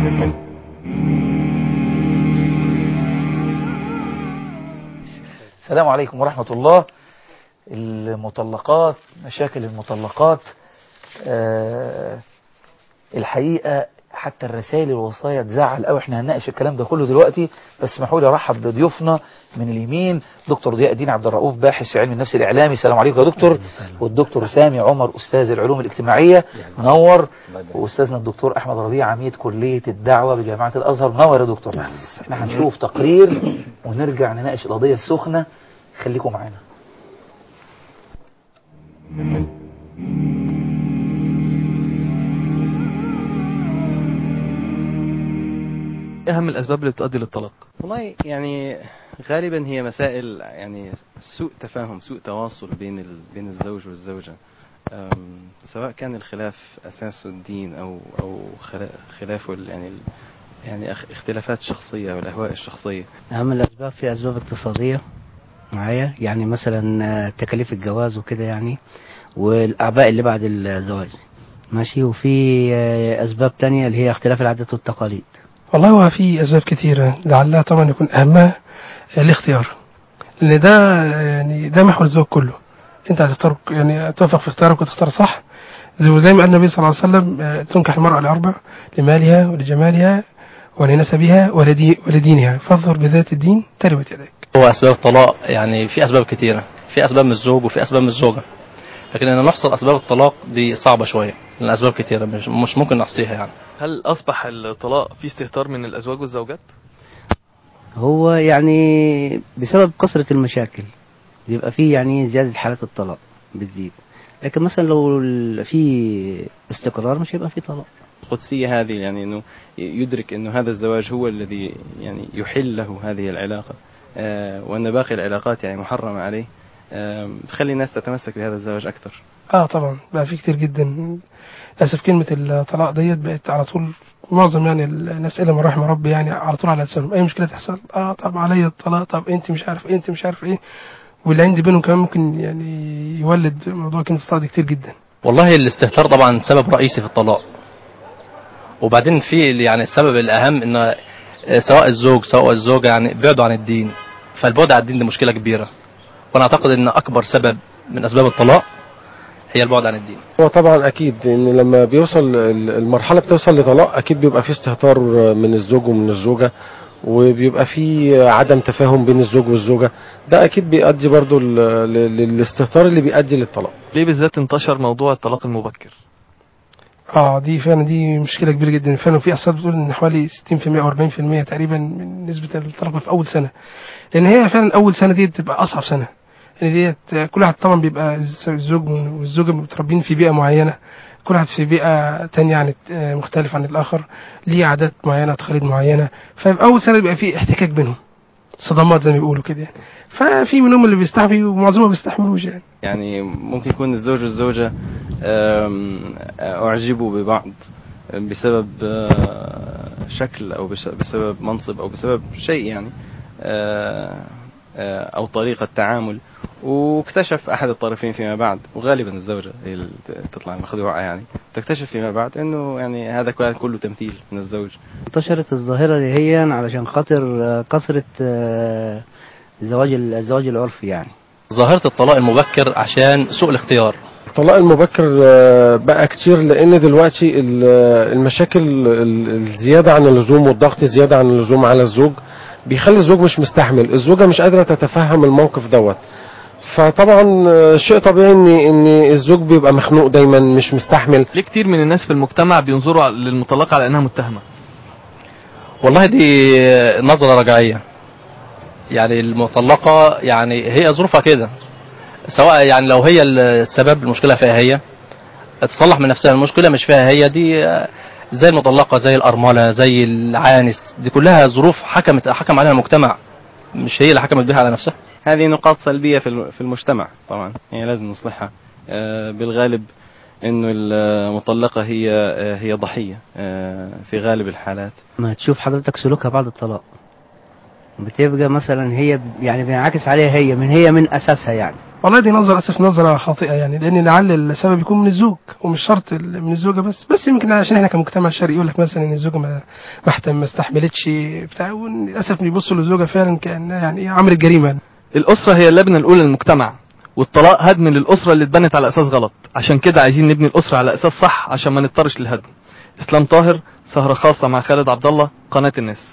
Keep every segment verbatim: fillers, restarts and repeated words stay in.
السلام عليكم ورحمة الله. المطلقات، مشاكل المطلقات، أه الحقيقة حتى الرسائل الوصايا تزعل قوي. احنا هنناقش الكلام ده كله دلوقتي، بس اسمحوا لي ارحب بضيوفنا من اليمين. دكتور ضياء الدين عبد الرؤوف، باحث في علم النفس الاعلامي. السلام عليكم يا دكتور. والدكتور سامي عمر، استاذ العلوم الاجتماعية، منور. واستاذنا الدكتور احمد ربيع، عميد كلية الدعوة بجامعة الازهر، منور يا دكتور. احنا هنشوف تقرير ونرجع نناقش القضية السخنة. خليكم معانا. أهم الأسباب اللي بتؤدي للطلاق؟ والله يعني غالبا هي مسائل يعني سوء تفاهم، سوء تواصل بين ال... بين الزوج والزوجة، سواء كان الخلاف أساسه الدين أو أو خلاف يعني يعني اختلافات شخصية والأهواء الشخصية. أهم الأسباب في أسباب اقتصادية معايا، يعني مثلا تكاليف الجواز وكده يعني، والأعباء اللي بعد الزواج ماشي. وفي أسباب تانية اللي هي اختلاف العادات والتقاليد. والله هو في أسباب كثيرة، لعلها طبعا يكون أهمها الاختيار، لأن ده يعني ده محور الزواج كله. أنت هتختار يعني توفق في اختيارك وتختار صح، زي ما قال النبي صلى الله عليه وسلم: تنكح المرأة لأربع: لمالها ولجمالها ولنسبها ولدينها، فاظفر بذات الدين تربت يديك. هو أسباب الطلاق يعني في أسباب كثيرة، في أسباب من الزوج وفي أسباب من الزوجة، لكن أن نحصر أسباب الطلاق دي صعبة شوية، لأن الأسباب كثيرة مش, مش ممكن نحصيها يعني. هل أصبح الطلاق في استهتار من الأزواج والزوجات؟ هو يعني بسبب كثرة المشاكل يبقى فيه يعني زيادة حالات الطلاق بتزيد، لكن مثلا لو في استقرار مش هيبقى فيه طلاق. القدسية هذه يعني إنه يدرك إنه هذا الزواج هو الذي يعني يحل له هذه العلاقة، آه وأن باقي العلاقات يعني محرمة عليه، آه تخلي الناس تتمسك بهذا الزواج أكثر. اه طبعا بقى في كتير جدا للاسف كلمة الطلاق ديت بقت على طول، معظم يعني الناس إلا من رحم ربي يعني على طول على لسانهم. اي مشكلة تحصل: اه طب عليا الطلاق، طب انت مش عارف ايه، انت مش عارف ايه. واللي عندي بينهم كمان ممكن يعني يولد موضوع كلمة الطلاق دي كتير جدا. والله الاستهتار طبعا سبب رئيسي في الطلاق، وبعدين في يعني السبب الأهم إن سواء الزوج سواء الزوجة يعني بعدوا عن الدين، فالبعد عن الدين دي مشكلة كبيرة، وأنا أعتقد إن أكبر سبب من أسباب الطلاق هي البعد عن الدين. هو طبعا أكيد إن لما بيوصل المرحلة بتوصل لطلاق أكيد بيبقى فيه استهتار من الزوج ومن الزوجة، وبيبقى فيه عدم تفاهم بين الزوج والزوجة، ده أكيد بيؤدي برضو للاستهتار اللي بيؤدي للطلاق. ليه بالذات انتشر موضوع الطلاق المبكر؟ اه دي فعلا دي مشكلة كبيرة جدا فعلا. في احصائيات بتقول ان حوالي ستين بالمئة او أربعين بالمئة تقريبا من نسبة الطلاق في اول سنة، لان هي فعلا اول سنة دي بتبقى اصعب سنة، لان ديت كل واحد طبعا بيبقى الزوج والزوجة متربين في بيئة معينة، كل واحد في بيئة تانية يعني مختلف عن الاخر، ليه عادات معينة تقاليد معينة، ففي اول سنة بيبقى في احتكاك بينهم، صدمات زي ما بيقولوا كده يعني. ففي منهم اللي بيستحمل ومعظمهم ما بيستحملوش يعني. يعني ممكن يكون الزوج والزوجة أعجبوا ببعض بسبب شكل أو بسبب منصب أو بسبب شيء يعني، أو طريقة تعامل، واكتشف أحد الطرفين فيما بعد، وغالبا الزوجة هي اللي تطلع المخدوعة يعني، تكتشف فيما بعد إنه يعني هذا كله تمثيل من الزوج. انتشرت الظاهرة دي هي علشان خاطر كثرة الزواج الزواج العرفي يعني. ظاهرة الطلاق المبكر عشان سوء الاختيار. الطلاق المبكر بقى كتير لان دلوقتي المشاكل الزيادة عن اللزوم والضغط زيادة عن اللزوم على الزوج بيخلي الزوج مش مستحمل، الزوجة مش قادرة تتفهم الموقف دوت، فطبعا شيء طبيعي ان ان الزوج بيبقى مخنوق دايما مش مستحمل. ليه كتير من الناس في المجتمع بينظروا للمطلقة على انها متهمة؟ والله دي نظرة رجعية، يعني المطلقة يعني هي ظروفها كده، سواء يعني لو هي السبب المشكلة فيها هي تصلح من نفسها، المشكلة مش فيها هي، دي زي المطلقة زي الأرملة زي العانس، دي كلها ظروف حكمت حكم عليها المجتمع، مش هي اللي حكمت بها على نفسها. هذه نقاط سلبية في المجتمع طبعا، يعني لازم نصلحها. بالغالب إنه المطلقة هي هي ضحية في غالب الحالات. ما تشوف حضرتك سلوكها بعد الطلاق بتبقى مثلا هي يعني بينعكس عليها هي من هي من أساسها يعني والله دي نظرة للأسف نظرة خاطئة يعني، لأن لعل السبب يكون من الزوج ومش شرط ال- من الزوجة بس بس يمكن عشان احنا كمجتمع شرقي يقول لك مثلا ان الزوجة ما ما احت- ما استحملتش بتاع، وللأسف بيبصوا للزوجة فعلا كأنها يعني عملت جريمة. الأسرة هي اللبنة الأولى للمجتمع، والطلاق هدم للأسرة اللي اتبنت على أساس غلط. عشان كده عايزين نبني الأسرة على أساس صح عشان ما نضطرش للهدم. إسلام طاهر، سهرة خاصة مع خالد عبد الله، قناة الناس.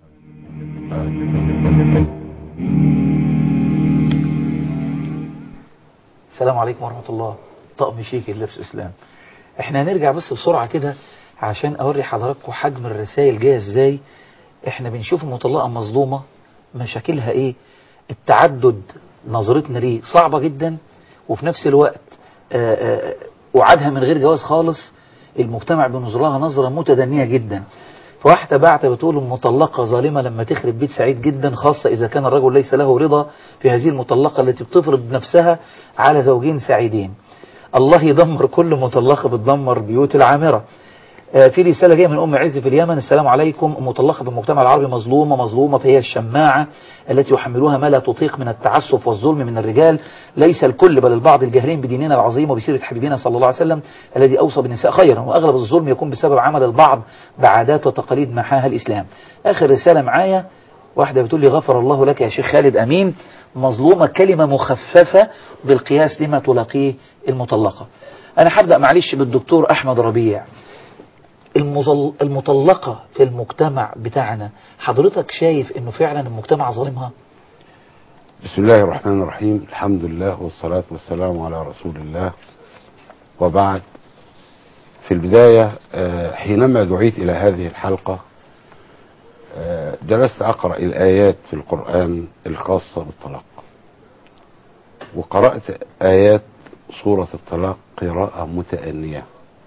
السلام عليكم ورحمة الله. طقم شيك اللبس اسلام. احنا هنرجع بس بسرعة كده عشان اوري حضراتكم حجم الرسائل جايه ازاي. احنا بنشوف المطلقة مظلومة مشاكلها ايه، التعدد نظرتنا ليه صعبة جدا، وفي نفس الوقت آآ آآ وعدها من غير جواز خالص، المجتمع بينظر لها نظرة متدنية جدا. فواحدة بعتة بتقول المطلقة ظالمة لما تخرب بيت سعيد جدا، خاصة إذا كان الرجل ليس له رضا في هذه المطلقة التي بتفرض نفسها على زوجين سعيدين. الله يدمر كل مطلقة بتدمر بيوت العامرة. آه، في رسالة جاية من أم عز في اليمن. السلام عليكم. مطلقة في المجتمع العربي مظلومة مظلومة فهي الشماعة التي يحملوها ما لا تطيق من التعسف والظلم من الرجال، ليس الكل بل البعض الجاهلين بديننا العظيم وبسيرة حبيبنا صلى الله عليه وسلم الذي أوصى بالنساء خيرا، وأغلب الظلم يكون بسبب عمل البعض بعادات وتقاليد محاها الإسلام. آخر رسالة معايا واحدة بتقول لي غفر الله لك يا شيخ خالد أمين. مظلومة كلمة مخففة بالقياس لما تلاقيه المطلقة. أنا هبدأ معلش بالدكتور أحمد ربيع. المظل- المطلقة في المجتمع بتاعنا، حضرتك شايف انه فعلا المجتمع ظالمها؟ بسم الله الرحمن الرحيم، الحمد لله والصلاة والسلام على رسول الله، وبعد. في البداية آه، حينما دعيت إلى هذه الحلقة آه، جلست أقرأ الآيات في القرآن الخاصة بالطلاق، وقرأت آيات سورة الطلاق قراءة متأنية.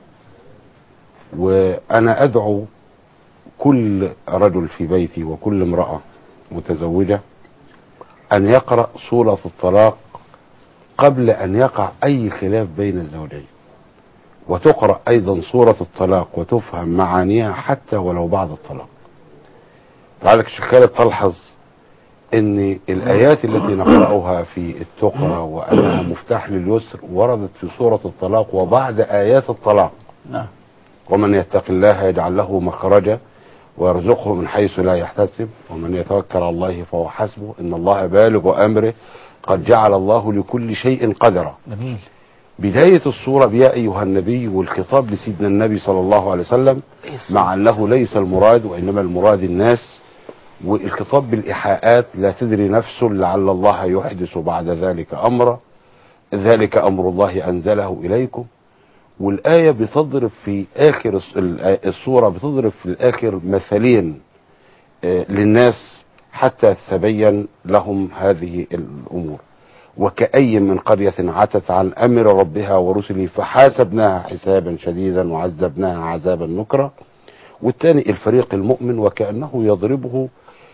وأنا أدعو كل رجل في بيتي وكل امرأة متزوجة أن يقرأ سورة الطلاق قبل أن يقع أي خلاف بين الزوجين، وتقرأ أيضا سورة الطلاق وتفهم معانيها حتى ولو بعد الطلاق. لعلك الشيخ خالد تلحظ أن الآيات التي نقرأها في التقرأ وأنها مفتاح لليسر وردت في سورة الطلاق وبعد آيات الطلاق. نعم. ومن يتق الله يجعل له مخرجا ويرزقه من حيث لا يحتسب ومن يتوكل على الله فهو حسبه إن الله بالغ أمره قد جعل الله لكل شيء قدرا. جميل. بداية السورة بيا أيها النبي، والخطاب لسيدنا النبي صلى الله عليه وسلم، مع أنه ليس المراد وإنما المراد الناس، والخطاب بالإيحاءات لا تدري نفس لعل الله يحدث بعد ذلك أمرا، ذلك أمر الله أنزله إليكم. والآية بتضرب في آخر السورة بتضرب في الآخر مثلين للناس حتى تبين لهم هذه الأمور. وكأي من قرية عتت عن أمر ربها ورسله فحاسبناها حسابا شديدا وعذبناها عذابا نكرا. والثاني الفريق المؤمن وكأنه يضربه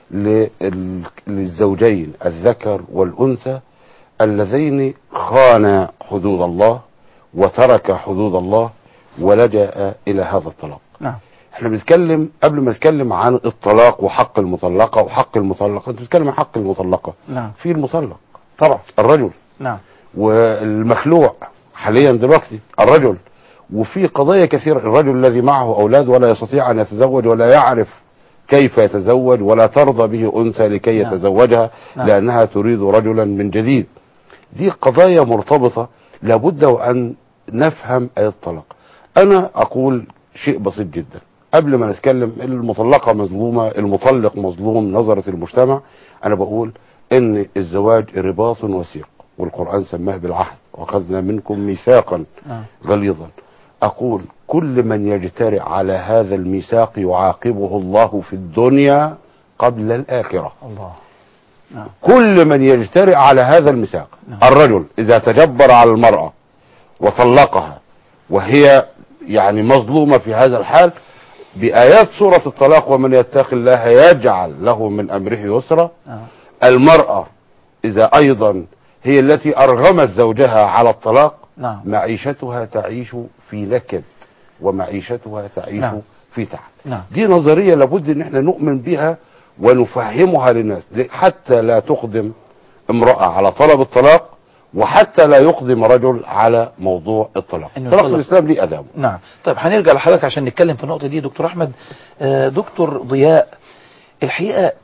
للزوجين الذكر والأنثى اللذين خانا حدود الله وترك حدود الله ولجأ إلى هذا الطلاق. نعم. احنا بنتكلم قبل ما نتكلم عن الطلاق وحق المطلقة وحق المطلقة، انت بتتكلم عن حق المطلقة. نعم. في المطلق طبعا الرجل. نعم. والمخلوع حاليا دلوقتي الرجل. وفي قضايا كثيرة، الرجل الذي معه أولاد ولا يستطيع أن يتزوج ولا يعرف كيف يتزوج ولا ترضى به أنثى لكي نعم. يتزوجها نعم. لأنها تريد رجلا من جديد. دي قضايا مرتبطة لابد وأن نفهم آية الطلاق. أنا أقول شيء بسيط جدا قبل ما نتكلم. المطلقة مظلومة، المطلق مظلوم نظرة المجتمع. أنا بقول إن الزواج رباط وثيق، والقرآن سماه بالعهد وأخذنا منكم ميثاقا غليظا. أقول كل من يجترئ على هذا الميثاق يعاقبه الله في الدنيا قبل الآخرة. الله. نعم. كل من يجترئ على هذا الميثاق. نعم. الرجل إذا تجبر على المرأة وطلقها وهي يعني مظلومة في هذا الحال، بآيات سورة الطلاق ومن يتق الله يجعل له من أمره يسرا. آه. المرأة إذا أيضا هي التي أرغمت زوجها على الطلاق، نعم. معيشتها تعيش في نكد ومعيشتها تعيش نعم. في تعب. نعم. دي نظرية لابد ان احنا نؤمن بها ونفهمها للناس حتى لا تقدم امرأة على طلب الطلاق وحتى لا يقدم رجل على موضوع الطلاق. إنه طلاق يطلق. الإسلام ليه أدابه. نعم. طيب هنرجع لحضرتك عشان نتكلم في النقطة دي دكتور أحمد. آه، دكتور ضياء، الحقيقة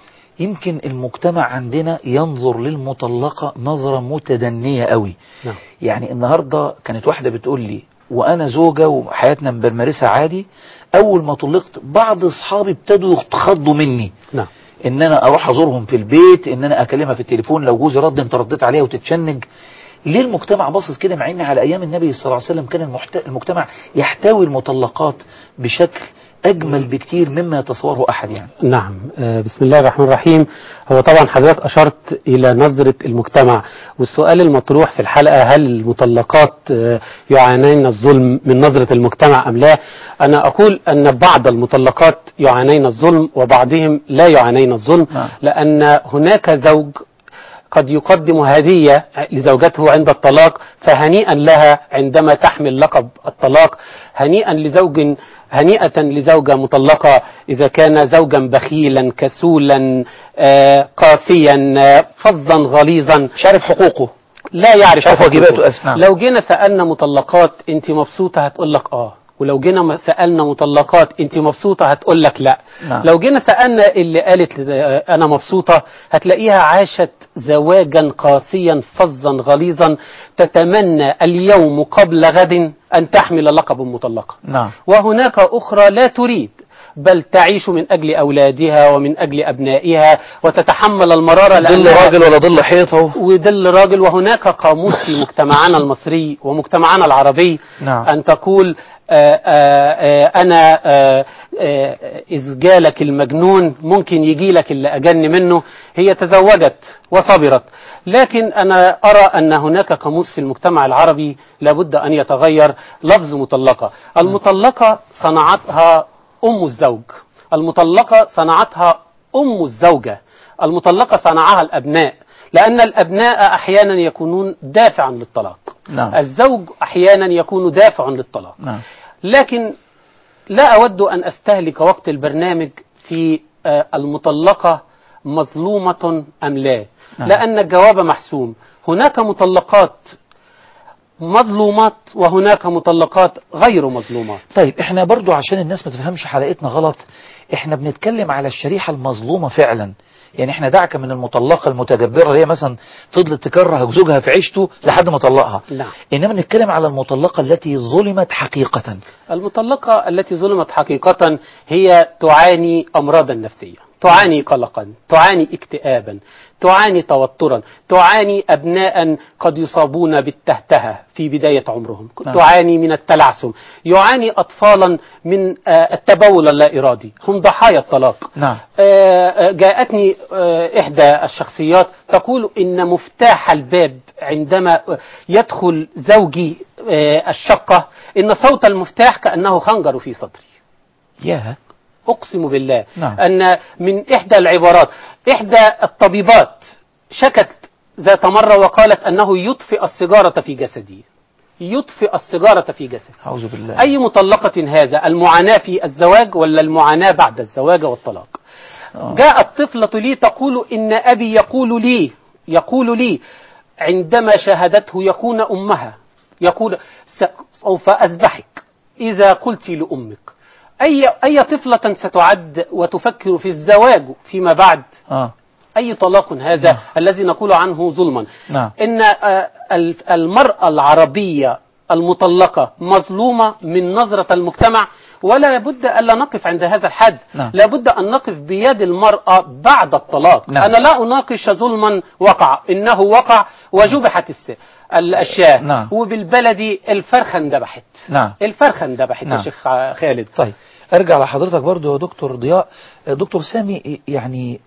يمكن المجتمع عندنا ينظر للمطلقة نظرة متدنية قوي. نعم. يعني النهاردة كانت واحدة بتقول لي وأنا زوجة وحياتنا بنمارسها عادي، أول ما طلقت بعض أصحابي ابتدوا يتخضوا مني. نعم. ان انا اروح ازورهم في البيت، ان انا اكلمها في التليفون لو جوزي رد انت رديت عليها وتتشنج. ليه المجتمع باصص كده مع ان على ايام النبي صلى الله عليه وسلم كان المحت... المجتمع يحتوي المطلقات بشكل اجمل بكتير مما يتصوره احد يعني. نعم. آه، بسم الله الرحمن الرحيم. هو طبعا حضرتك أشرت إلى نظرة المجتمع، والسؤال المطروح في الحلقة هل المطلقات آه، يعانين الظلم من نظرة المجتمع أم لا؟ أنا أقول أن بعض المطلقات يعانين الظلم وبعضهم لا يعانين الظلم. نعم. لأن هناك زوج قد يقدم هدية لزوجته عند الطلاق، فهنيئا لها عندما تحمل لقب الطلاق. هنيئا لزوج هنيئة لزوجة مطلقة إذا كان زوجا بخيلا كسولا آه قاسيا آه فظا غليظا مش عارف حقوقه، لا يعرف شاف واجباته. أسمع، لو جينا سألنا مطلقات انت مبسوطة هتقول لك اه، ولو جينا سألنا مطلقات انت مبسوطة هتقول لك لا. نعم. لو جينا سألنا اللي قالت انا مبسوطة هتلاقيها عاشت زواجا قاسيا فظا غليظا تتمنى اليوم قبل غد ان تحمل لقب مطلقة. نعم. وهناك اخرى لا تريد بل تعيش من أجل أولادها ومن أجل أبنائها وتتحمل المرارة ظل راجل ولا ظل حيطه وظل راجل. وهناك قاموس في مجتمعنا المصري ومجتمعنا العربي. نعم. أن تقول آآ آآ أنا آآ آآ إذ جالك المجنون ممكن يجي لك اللي أجن منه. هي تزوجت وصبرت، لكن أنا أرى أن هناك قاموس في المجتمع العربي لابد أن يتغير. لفظ مطلقة، المطلقة صنعتها أم الزوج، المطلقة صنعتها أم الزوجة، المطلقة صنعها الأبناء، لأن الأبناء أحيانا يكونون دافعا للطلاق. نعم. الزوج أحيانا يكون دافع للطلاق. نعم. لكن لا أود أن أستهلك وقت البرنامج في المطلقة مظلومة أم لا. نعم. لأن الجواب محسوم. هناك مطلقات مظلومات وهناك مطلقات غير مظلومات. طيب احنا برضو عشان الناس ما تفهمش حلقتنا غلط، احنا بنتكلم على الشريحة المظلومة فعلا. يعني احنا دعك من المطلقة المتجبرة اللي هي مثلا فضلت تكره زوجها في عيشته لحد ما طلقها. نعم. انما نتكلم على المطلقة التي ظلمت حقيقة. المطلقة التي ظلمت حقيقة هي تعاني أمراضا نفسية، تعاني قلقا، تعاني اكتئابا، تعاني توترا، تعاني أبناء قد يصابون بالتهتهة في بداية عمرهم. نعم. تعاني من التلعثم، يعاني أطفالا من التبول اللا إرادي، هم ضحايا الطلاق. نعم. جاءتني إحدى الشخصيات تقول إن مفتاح الباب عندما يدخل زوجي الشقة إن صوت المفتاح كأنه خنجر في صدري. ياه. أقسم بالله. نعم. أن من إحدى العبارات، إحدى الطبيبات شكت ذات مرة وقالت أنه يطفئ السيجارة في جسدي، يطفئ السيجارة في جسدي. أعوذ بالله. أي مطلقة هذا؟ المعاناة في الزواج ولا المعاناة بعد الزواج والطلاق؟ أوه. جاءت طفلة لي تقول إن أبي يقول لي يقول لي عندما شاهدته يخون أمها يقول سوف أذبحك إذا قلت لأمك. أي أي طفلة ستعد وتفكر في الزواج فيما بعد؟ آه. أي طلاق هذا؟ نعم. الذي نقول عنه ظلما. نعم. إن المرأة العربية المطلقة مظلومة من نظرة المجتمع، ولا بد ألا نقف عند هذا الحد. نعم. لا بد أن نقف بيد المرأة بعد الطلاق. نعم. أنا لا أناقش ظلما وقع، إنه وقع وجبحت الأشياء. نعم. وبالبلدي الفرخة اندبحت. نعم. الفرخة اندبحت. نعم. يا شيخ خالد. طيب أرجع لحضرتك برضو يا دكتور ضياء. دكتور سامي، يعني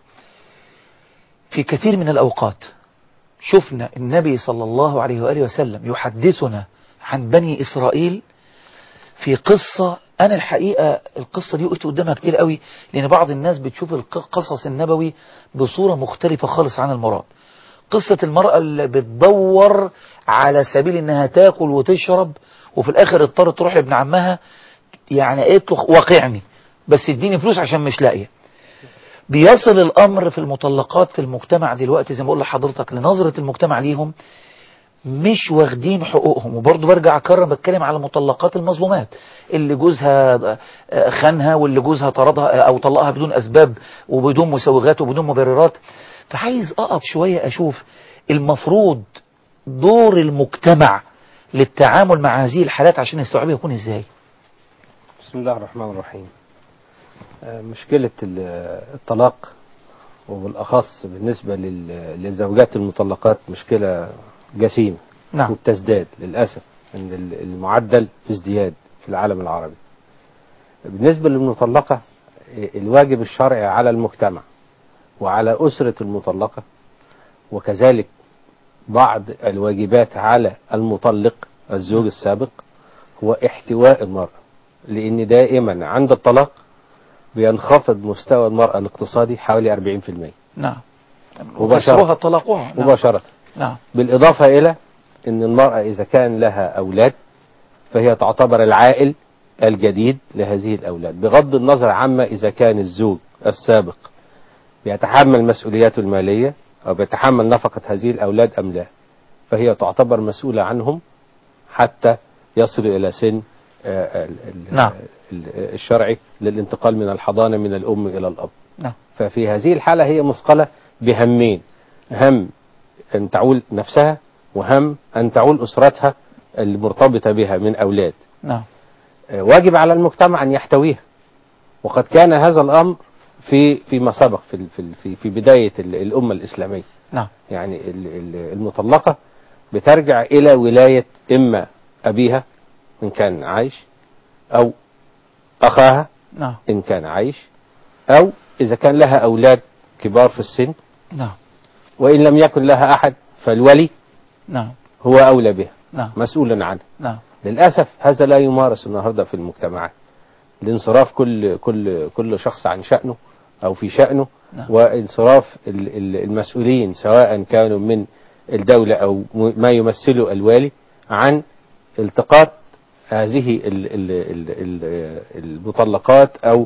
في كثير من الأوقات شفنا النبي صلى الله عليه وآله وسلم يحدثنا عن بني إسرائيل في قصة. أنا الحقيقة القصة دي وقفت قدامها كتير قوي، لأن بعض الناس بتشوف القصص النبوي بصورة مختلفة خالص عن المراد. قصة المرأة اللي بتدور على سبيل إنها تاكل وتشرب، وفي الآخر اضطرت تروح لابن عمها، يعني قالت له واقعني بس اديني فلوس عشان مش لاقيه. بيصل الأمر في المطلقات في المجتمع دلوقتي زي ما بقول لحضرتك لنظرة المجتمع ليهم مش واخدين حقوقهم. وبرضه برجع أكرر بتكلم على مطلقات المظلومات اللي جوزها خانها واللي جوزها طردها أو طلقها بدون أسباب وبدون مسوغات وبدون مبررات. فعايز أقف شوية أشوف المفروض دور المجتمع للتعامل مع هذه الحالات عشان يستوعبها يكون إزاي. بسم الله الرحمن الرحيم. مشكلة الطلاق وبالأخص بالنسبة للزوجات المطلقات مشكلة جسيمة. نعم. وبتزداد للأسف، ان المعدل في ازدياد في العالم العربي. بالنسبة للمطلقة، الواجب الشرعي على المجتمع وعلى أسرة المطلقة، وكذلك بعض الواجبات على المطلق الزوج السابق، هو احتواء المرأة، لأن دائما عند الطلاق بينخفض مستوى المرأة الاقتصادي حوالي أربعين بالمئة. نعم. مباشرة. طلاقها. نعم. مباشرة. نعم. بالإضافة إلى أن المرأة إذا كان لها أولاد فهي تعتبر العائل الجديد لهذه الأولاد، بغض النظر عما إذا كان الزوج السابق بيتحمل مسؤولياته المالية أو بيتحمل نفقة هذه الأولاد أم لا، فهي تعتبر مسؤولة عنهم حتى يصلوا إلى سن نعم. الشرعي للانتقال من الحضانة من الأم إلى الأب. نعم. ففي هذه الحالة هي مثقلة بهمين: هم أن تعول نفسها، وهم أن تعول أسرتها المرتبطة بها من أولاد. نعم. واجب على المجتمع أن يحتويها، وقد كان هذا الأمر في فيما سبق في في في بداية الأمة الإسلامية. نعم. يعني المطلقة بترجع إلى ولاية إما أبيها إن كان عايش، أو أخاها نعم. إن كان عايش، أو إذا كان لها أولاد كبار في السن. نعم. وإن لم يكن لها أحد فالولي نعم. هو أولى بها. نعم. مسؤولا عنه. نعم. للأسف هذا لا يمارس النهاردة في المجتمعات، لانصراف كل كل كل شخص عن شأنه أو في شأنه. نعم. وانصراف المسؤولين سواء كانوا من الدولة أو ما يمثله الوالي عن التقاط هذه المطلقات أو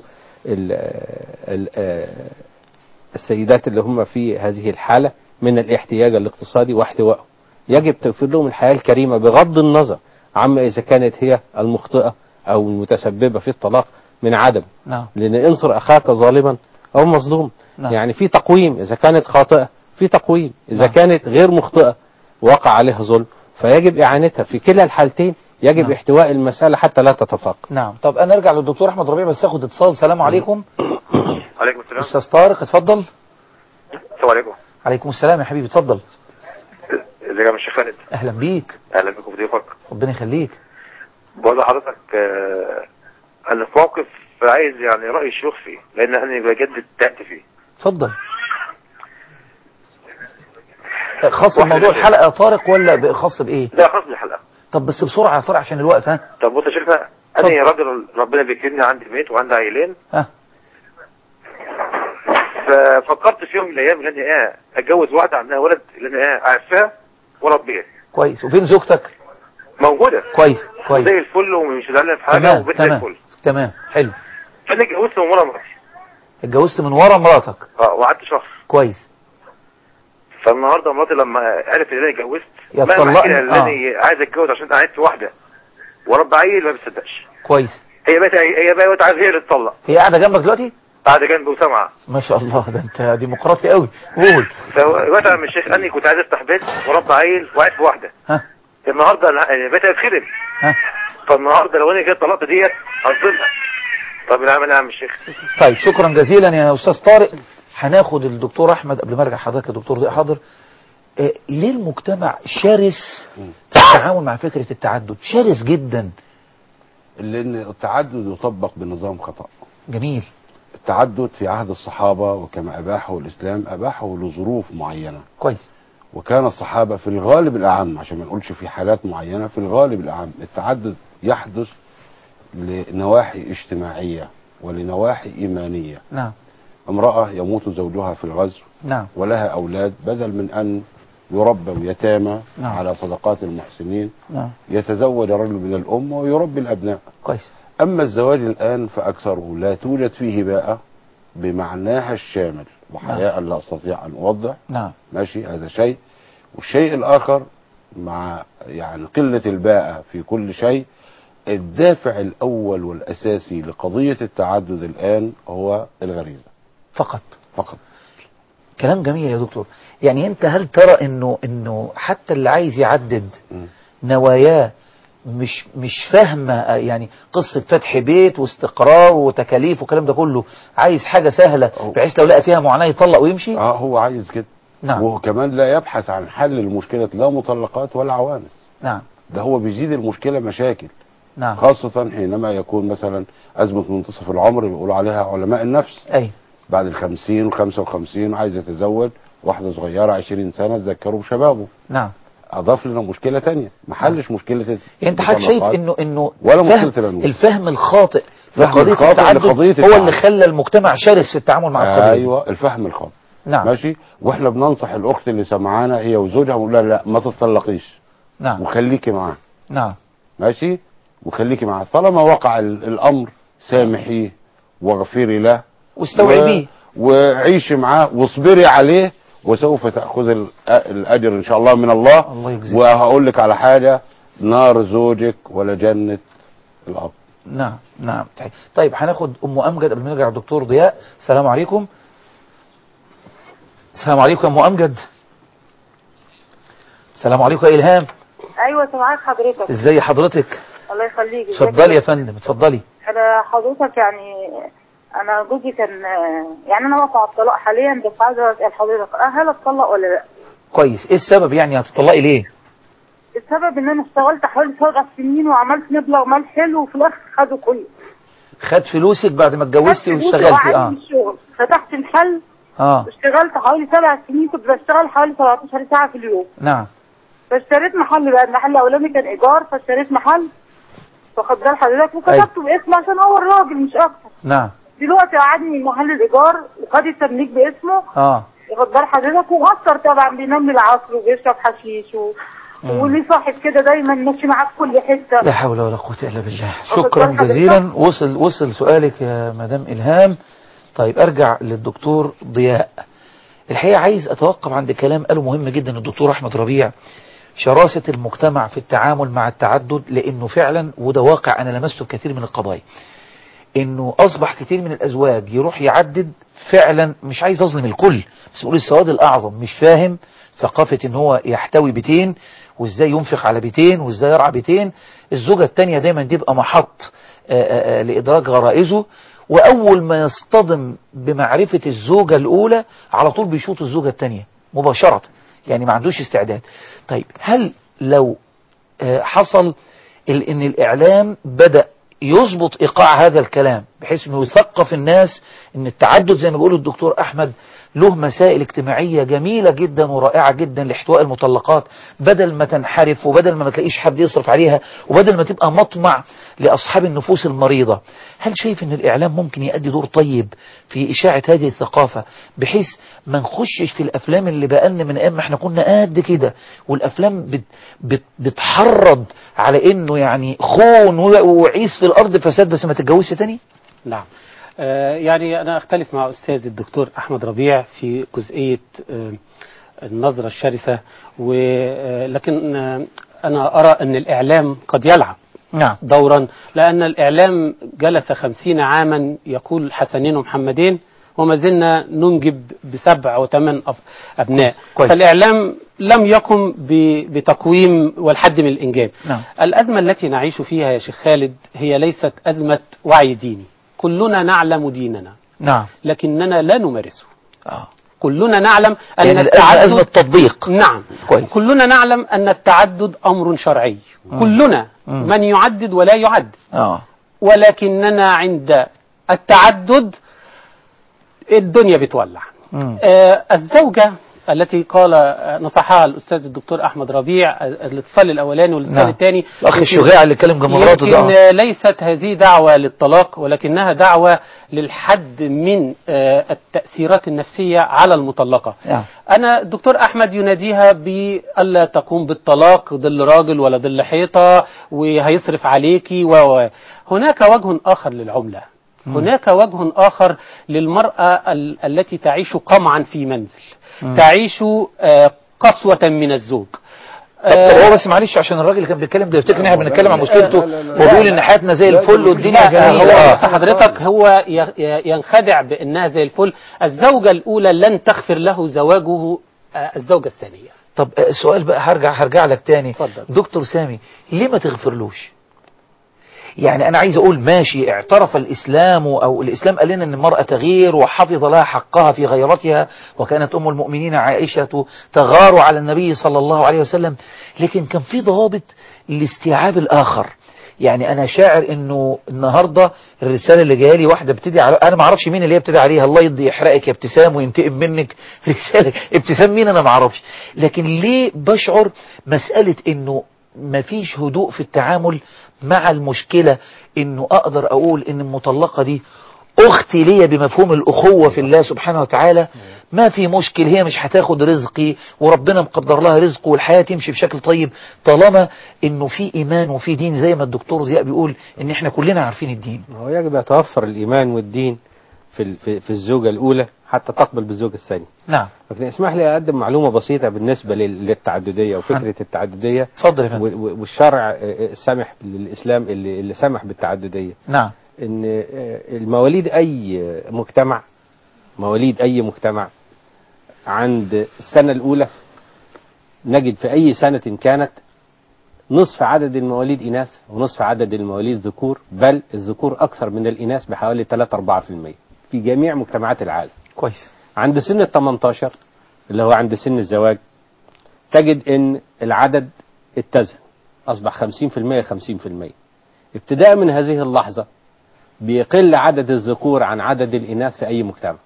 السيدات اللي هم في هذه الحالة من الاحتياج الاقتصادي واحتوائه. يجب توفير لهم الحياة الكريمة بغض النظر عما إذا كانت هي المخطئة أو المتسببة في الطلاق من عدم. نعم. لأن انصر أخاك ظالما أو مظلوم. نعم. يعني في تقويم إذا كانت خاطئة، في تقويم إذا نعم. كانت غير مخطئة وقع عليها ظلم، فيجب إعانتها. في كلا الحالتين يجب نعم. احتواء المسألة حتى لا تتفاقم. نعم. طب أنا أرجع للدكتور أحمد ربيع بس أخد اتصال. السلام عليكم. عليكم السلام. أستاذ طارق اتفضل. السلام عليكم. عليكم السلام يا حبيبي اتفضل. ازيك يا الشيخ خالد؟ أهلا بيك. أهلا بك وبضيفك. ربنا يخليك. بقول لحضرتك آه أنا في موقف عايز يعني رأي الشيوخ فيه، لأن أنا بجد تعبت فيه. اتفضل. خاص بموضوع الحلقة يا طارق ولا خاص بإيه؟ لا خاص بالحلقة. طب بس بسرعة يا طارق عشان الوقت. ها طب بص يا شيخ، أنا راجل ربنا بيكرمني، عندي بيت وعندي عيلين. ها ففكرت في يوم من الأيام إن أنا إيه أتجوز واحدة عندها ولد اللي أنا إيه أعرفها وربيها. كويس. وفين زوجتك؟ موجودة. كويس كويس. زي الفل ومش زعلانة في حاجة تمام وبيت زي الفل. تمام حلو. فأنا اتجوزت من ورا مراتي. اتجوزت من ورا مراتك؟ اه وقعدت شهر. كويس. فالنهارده مراتي لما عرفت ان انا اتجوزت يا ما طلقني ان انا آه. عايز اتجوز عشان قعدت واحده ورب عيل ما بتصدقش. كويس. هي بقت هي بقت عايزه هي اللي تطلق. هي قاعده جنبك دلوقتي؟ قاعده جنبي وسامعه. ما شاء الله، ده انت ديمقراطي قوي. قول. فوقت عم الشيخ اني كنت عايز افتح بيت ورب عيل وقعت في واحده. ها النهارده بقيت اتخدم. ها فالنهارده لو انا جيت طلقت ديت هظلمها. طب نعمل ايه يا عم الشيخ؟ طيب شكرا جزيلا يا استاذ طارق. هناخد الدكتور احمد قبل ما ارجع حضرتك. الدكتور ضياء حاضر. إيه ليه المجتمع شرس في التعامل مع فكره التعدد؟ شرس جدا. لان التعدد يطبق بنظام خطأ. جميل. التعدد في عهد الصحابه وكما اباحه الاسلام اباحه لظروف معينه. كويس. وكان الصحابه في الغالب الاعم، عشان ما نقولش في حالات معينه، في الغالب الاعم التعدد يحدث لنواحي اجتماعيه ولنواحي ايمانيه. نعم. امراه يموت زوجها في الغزو. نعم. ولها اولاد، بدل من ان يربوا يتامى نعم. على صدقات المحسنين، نعم. يتزوج الرجل من الام ويربي الابناء. كويس. اما الزواج الان فاكثره لا توجد فيه باءة بمعناها الشامل، وحياء لا استطيع ان اوضح. نعم. ماشي، هذا شيء. والشيء الاخر مع يعني قلة الباءة في كل شيء، الدافع الأول والأساسي لقضية التعدد الآن هو الغريزة فقط. فقط. كلام جميل يا دكتور. يعني انت هل ترى انه انه حتى اللي عايز يعدد نواياه مش مش فاهمه، يعني قصه فتح بيت واستقرار وتكاليف والكلام ده كله، عايز حاجه سهله بحيث لو لقى فيها معاناه يطلق ويمشي؟ اه هو عايز كده. نعم. وكمان لا يبحث عن حل المشكله، لا مطلقات ولا عوانس. نعم. ده هو بيزيد المشكله مشاكل. نعم. خاصه حينما يكون مثلا ازمه منتصف العمر بيقولوا عليها علماء النفس. اي. بعد الخمسين والخمسة وخمسين عايز يتزوج واحدة صغيرة عشرين سنة تذكره بشبابه. نعم. أضاف لنا مشكلة تانية ما حلش مشكلة يعني أنت حضرتك شايف إنه إنه ولا فهم مشكلة الفهم الخاطئ لقضية الخاطئ التعدد لقضية هو التعدد. اللي خلى المجتمع شرس في التعامل مع القضية. أيوة الفهم الخاطئ. نعم. ماشي. وإحنا بننصح الأخت اللي سمعانا هي وزوجها بنقول لها لا ما تتطلقيش. نعم. وخليكي معاه. نعم. ماشي. وخليكي معاه طالما وقع الأمر سامحيه واغفري له واستوعبيه و... وعيشي معاه واصبري عليه وسوف تأخذ الأجر إن شاء الله من الله. الله يجزيك. وهقول لك على حاجة، نار زوجك ولا جنة الأب. نعم نعم. طيب هناخد أم أمجد قبل ما نرجع الدكتور ضياء. السلام عليكم. السلام عليكم يا أم أمجد. السلام عليكم يا إلهام. أيوة سمعك حضرتك. إزاي حضرتك؟ الله يخليك. اتفضلي يا فندم اتفضلي. أنا حضرتك يعني أنا جوزي كان يعني أنا واقعة على الطلاق حاليا، بس عايزة أسأل حضرتك هل أتطلق ولا لأ؟ كويس. إيه السبب يعني هتطلقي ليه؟ السبب إن أنا اشتغلت حوالي سبع سنين وعملت مبلغ مال حلو وفي الآخر خدوا كله. خد فلوسك بعد ما اتجوزتي واشتغلتي؟ اه. الشغل فتحت محل. اه. اشتغلت حوالي سبع سنين كنت بشتغل حوالي سبعتاشر ساعة في اليوم. نعم. فاشتريت محل بقى، المحل الأولاني كان إيجار فاشتريت محل فخد بال حضرتك وكتبته باسمه عشان هو الراجل مش أكتر. نعم. دلوقتي قعدني محل الإيجار وخد التمليك باسمه. اه. واخد بال حضرتك وغسر طبعا بينام العصر وبيشرب حشيش و... وليه صاحب كده دايما ماشي معاه في كل حته. لا حول ولا قوه الا بالله. شكرا جزيلا. وصل وصل سؤالك يا مدام إلهام. طيب ارجع للدكتور ضياء. الحقيقه عايز اتوقف عند كلام قاله مهم جدا الدكتور احمد ربيع، شراسه المجتمع في التعامل مع التعدد، لانه فعلا وده واقع انا لمسته في كثير من القضايا، انه اصبح كتير من الازواج يروح يعدد فعلا، مش عايز اظلم الكل بس بقول السواد الاعظم مش فاهم ثقافة ان هو يحتوي بيتين وازاي ينفق على بيتين وازاي يرعى بيتين. الزوجة التانية دايما تبقى محط آآ آآ لادراك غرائزه، واول ما يصطدم بمعرفة الزوجة الاولى على طول بيشوط الزوجة التانية مباشرة، يعني ما عندوش استعداد. طيب هل لو حصل ان الاعلام بدأ يظبط ايقاع هذا الكلام بحيث انه يثقف الناس ان التعدد زي ما بيقول الدكتور احمد له مسائل اجتماعية جميلة جدا ورائعة جدا لاحتواء المطلقات، بدل ما تنحرف وبدل ما ما تلاقيش حد يصرف عليها وبدل ما تبقى مطمع لاصحاب النفوس المريضة، هل شايف ان الاعلام ممكن يؤدي دور طيب في اشاعة هذه الثقافة بحيث ما نخشش في الافلام اللي بقالنا من ايام ما احنا كنا قد كده، والافلام بت بت بتحرض على انه يعني خون وعيس في الارض فساد بس ما تتجوزش تاني؟ نعم. آه يعني أنا أختلف مع أستاذ الدكتور أحمد ربيع في جزئية آه النظرة الشرسة، ولكن آه أنا أرى أن الإعلام قد يلعب نعم. دورا، لأن الإعلام جلس خمسين عاما يقول حسنين ومحمدين وما زلنا ننجب بسبع وثمان أبناء. كويس. فالإعلام لم يقم بتقويم والحد من الإنجاب. نعم. الأزمة التي نعيش فيها يا شيخ خالد هي ليست أزمة وعي ديني، كلنا نعلم ديننا نعم لكننا لا نمارسه. آه. كلنا نعلم أن يعني التعدد أزمة تطبيق. نعم. كويس. كلنا نعلم أن التعدد أمر شرعي. مم. كلنا مم. من يعدد ولا يعدد. آه. ولكننا عند التعدد الدنيا بتولع. آه الزوجة التي قال نصحها الأستاذ الدكتور أحمد ربيع الاتصال الأولاني والاتصال نعم. الثاني الأخ الشجاع اللي كلم جمهوراته ده، لكن ليست هذه دعوة للطلاق ولكنها دعوة للحد من التأثيرات النفسية على المطلقة. نعم. أنا الدكتور أحمد يناديها بألا تقوم بالطلاق ظل راجل ولا ظل حيطة وهيصرف عليكي و هناك وجه آخر للعملة. هناك وجه آخر للمرأة ال التي تعيش قمعا في منزل، م. تعيش قسوة من الزوج. طب طب هو بس معلش عشان الراجل اللي كان بيتكلم ده يفتكر ان احنا بنتكلم عن مشكلته، هو بيقول ان حياتنا زي الفل والدنيا جميله. هو حضرتك هو ينخدع بانها زي الفل. الزوجه الاولى لن تغفر له زواجه الزوجه الثانيه. طب سؤال بقى، هرجع هرجع لك تاني. اتفضل. دكتور سامي، ليه ما تغفرلوش؟ يعني انا عايز اقول ماشي، اعترف الاسلام او الاسلام قال لنا ان المرأة تغير وحفظ لها حقها في غيرتها، وكانت ام المؤمنين عائشة تغار على النبي صلى الله عليه وسلم، لكن كان في ضوابط لاستيعاب الاخر. يعني انا شاعر انه النهارده الرساله اللي جايه لي واحده بتدعي على، انا ما اعرفش مين اللي هي بتدعي عليها، الله يدي يحرقك يا ابتسام وينتقم منك. رساله ابتسام مين انا ما اعرفش، لكن ليه بشعر مساله انه مفيش هدوء في التعامل مع المشكله، انه اقدر اقول ان المطلقه دي اختي ليا بمفهوم الاخوه في الله سبحانه وتعالى، ما في مشكل، هي مش هتاخد رزقي وربنا مقدر لها رزق والحياه تمشي بشكل طيب، طالما انه في ايمان وفي دين زي ما الدكتور ضياء بيقول ان احنا كلنا عارفين الدين. هو يجب يتوفر الايمان والدين في في, في الزوجه الاولى حتى تقبل بالزوجه الثانيه. نعم. لكن اسمح لي اقدم معلومه بسيطه بالنسبه للتعدديه وفكره التعدديه. اتفضل يا فندم. والشرع السامح للاسلام اللي, اللي سمح بالتعدديه. نعم. ان المواليد اي مجتمع مواليد اي مجتمع عند السنه الاولى نجد في اي سنه كانت نصف عدد المواليد اناث ونصف عدد المواليد ذكور، بل الذكور اكثر من الاناث بحوالي ثلاثة أربعة بالمئة في جميع مجتمعات العالم. كويس. عند سن ال ثمانية عشر اللي هو عند سن الزواج تجد ان العدد اتزن، اصبح خمسين بالمئة خمسين بالمئة. ابتداء من هذه اللحظه بيقل عدد الذكور عن عدد الإناث في أي مجتمع.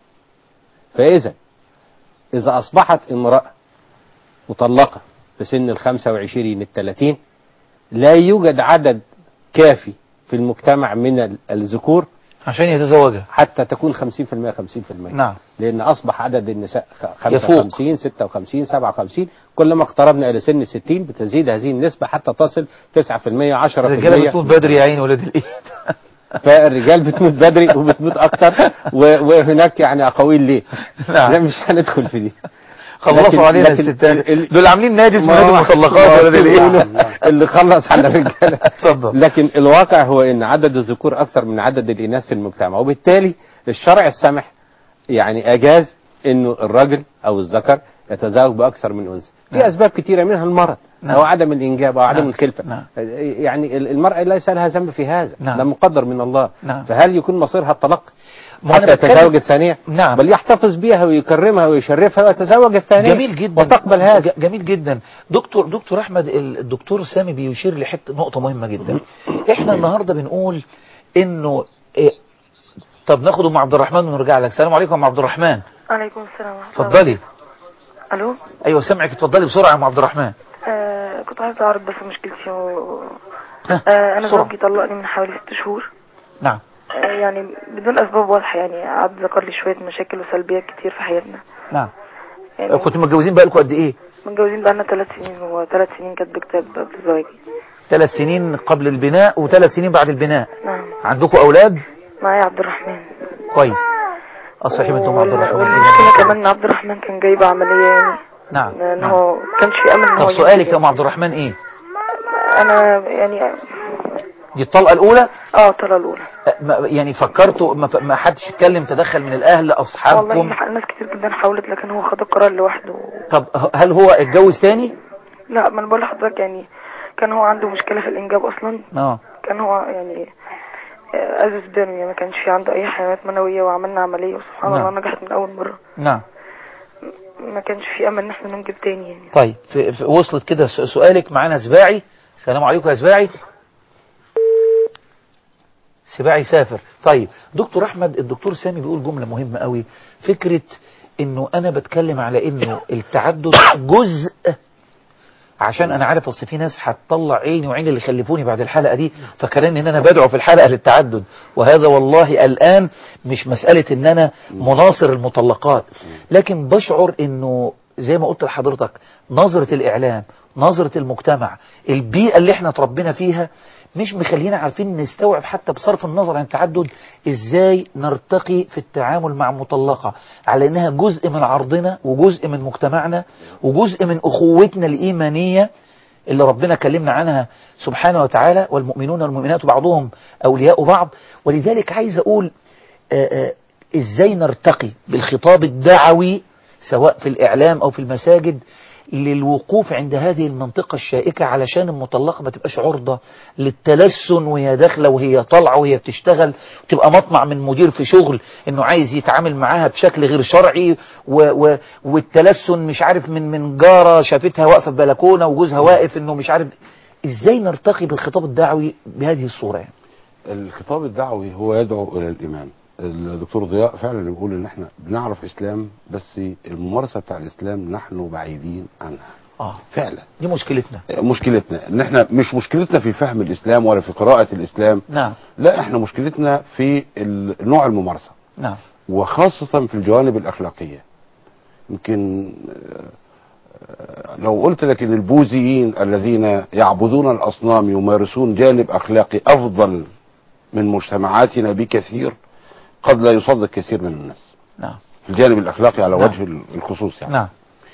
فإذا إذا أصبحت امرأة مطلقة في سن الخمسة وعشرين الثلاثين لا يوجد عدد كافي في المجتمع من الذكور عشان يتزوجها حتى تكون خمسين بالمئة خمسين بالمئة. نعم. لأن أصبح عدد النساء خمسة وخمسين ستة وخمسين سبعة وخمسين، كلما اقتربنا إلى سن الستين بتزيد هذه النسبة حتى تصل تسعة بالمئة عشرة بالمئة. الرجالة بتموت بدري يا عيني ولاد الإيد. فالرجال بتموت بدري وبتموت اكتر، وهناك يعني اقاويل ليه. لا مش هندخل في دي. خلصوا علينا الستات دول عاملين نادي اسمه نادي المطلقات ولا ايه اللي خلص على الرجاله. لكن الواقع هو ان عدد الذكور اكتر من عدد الاناث في المجتمع، وبالتالي الشرع السمح يعني اجاز انه الرجل او الذكر يتزوج باكثر من انثى. في اسباب كثيره منها المرض نعم. او عدم الانجاب او عدم نعم. الخلفه نعم. يعني المرأة ليس لها ذنب في هذا نعم. ده مقدر من الله نعم. فهل يكون مصيرها الطلاق حتى يتزوج الثانية نعم. بل يحتفظ بها ويكرمها ويشرفها ويتزوج الثانية جميل جدا وتقبل هذا. جميل جدا. دكتور دكتور احمد، الدكتور سامي بيشير لحته نقطه مهمه جدا. احنا النهارده بنقول انه إيه طب ناخد ام عبد الرحمن ونرجع لك. السلام عليكم ام عبد الرحمن. وعليكم السلام. اتفضلي. الو. ايوه سامعك، اتفضلي بسرعه يا ام عبد الرحمن. آه كنت عايزه اعرف بس مشكلتي و... آه انا زوجي طلقني من حوالي ست شهور. نعم. آه يعني بدون اسباب واضحه، يعني قعد ذكر لي شويه مشاكل وسلبيات كتير في حياتنا. نعم. يعني كنتوا متجوزين بقالكم قد ايه؟ متجوزين بقالنا ثلاث سنين، وثلاث سنين كانت بكتاب زواجي. ثلاث سنين قبل البناء وثلاث سنين بعد البناء. نعم. عندكم اولاد؟ معايا عبد الرحمن. كويس. اصحي بنتهم عبد الرحمن. والمشكله كمان ان عبد الرحمن كان جايب عمليه يعني. نعم. لان هو ما كانش في امل ان هو. طب سؤالك يا ام عبد الرحمن ايه؟ انا يعني دي الطلقه الاولى؟ اه الطلقه الاولى. يعني فكرتوا ما, ما حدش اتكلم تدخل من الاهل اصحابكم؟ والله ناس كتير جدا حاولت لكن هو خد القرار لوحده. طب هل هو اتجوز تاني؟ لا ما انا بقول لحضرتك يعني كان هو عنده مشكله في الانجاب اصلا. اه كان هو يعني ازز بيرمي، ما كانش في عنده اي حيوانات منويه، وعملنا عمليه وسبحان الله نجحت من اول مره. نعم. ما كانش في امل ان احنا ننجب تاني يعني. طيب في في وصلت كده سؤالك. معانا سباعي. السلام عليكم يا سباعي. سباعي سافر. طيب دكتور احمد، الدكتور سامي بيقول جمله مهمه قوي، فكره انه انا بتكلم على انه التعدد جزء، عشان انا عارف اصل في ناس هتطلع عيني وعين اللي خلفوني بعد الحلقه دي فكرني ان انا بدعو في الحلقه للتعدد، وهذا والله الان مش مساله ان انا مناصر المطلقات، لكن بشعر انه زي ما قلت لحضرتك نظره الاعلام، نظره المجتمع، البيئه اللي احنا اتربينا فيها مش مخلينا عارفين نستوعب حتى بصرف النظر عن التعدد ازاي نرتقي في التعامل مع مطلقة على انها جزء من عرضنا وجزء من مجتمعنا وجزء من اخوتنا الايمانية اللي ربنا كلمنا عنها سبحانه وتعالى، والمؤمنون والمؤمنات بعضهم أولياء بعض. ولذلك عايز أقول آآ آآ إزاي نرتقي بالخطاب الدعوي سواء في الإعلام أو في المساجد للوقوف عند هذه المنطقة الشائكة، علشان المطلقة ما تبقاش عرضة للتلسن وهي داخلة وهي طالعة وهي بتشتغل، وتبقى مطمع من مدير في شغل انه عايز يتعامل معاها بشكل غير شرعي، و و والتلسن مش عارف من من جارة شافتها واقفة في بلكونة وجوزها واقف انه مش عارف. ازاي نرتقي بالخطاب الدعوي بهذه الصورة يعني؟ الخطاب الدعوي هو يدعو الى الايمان. الدكتور ضياء فعلا بيقول ان احنا بنعرف اسلام، بس الممارسه بتاع الاسلام نحن بعيدين عنها. اه فعلا دي مشكلتنا. مشكلتنا ان احنا مش مشكلتنا في فهم الاسلام ولا في قراءه الاسلام. نعم. لا، احنا مشكلتنا في نوع الممارسه. نعم. وخاصه في الجوانب الاخلاقيه. يمكن لو قلت لك ان البوذيين الذين يعبدون الاصنام يمارسون جانب اخلاقي افضل من مجتمعاتنا بكثير، قد لا يصدق كثير من الناس. نعم. في الجانب الاخلاقي على نعم. وجه الخصوص يعني. نعم.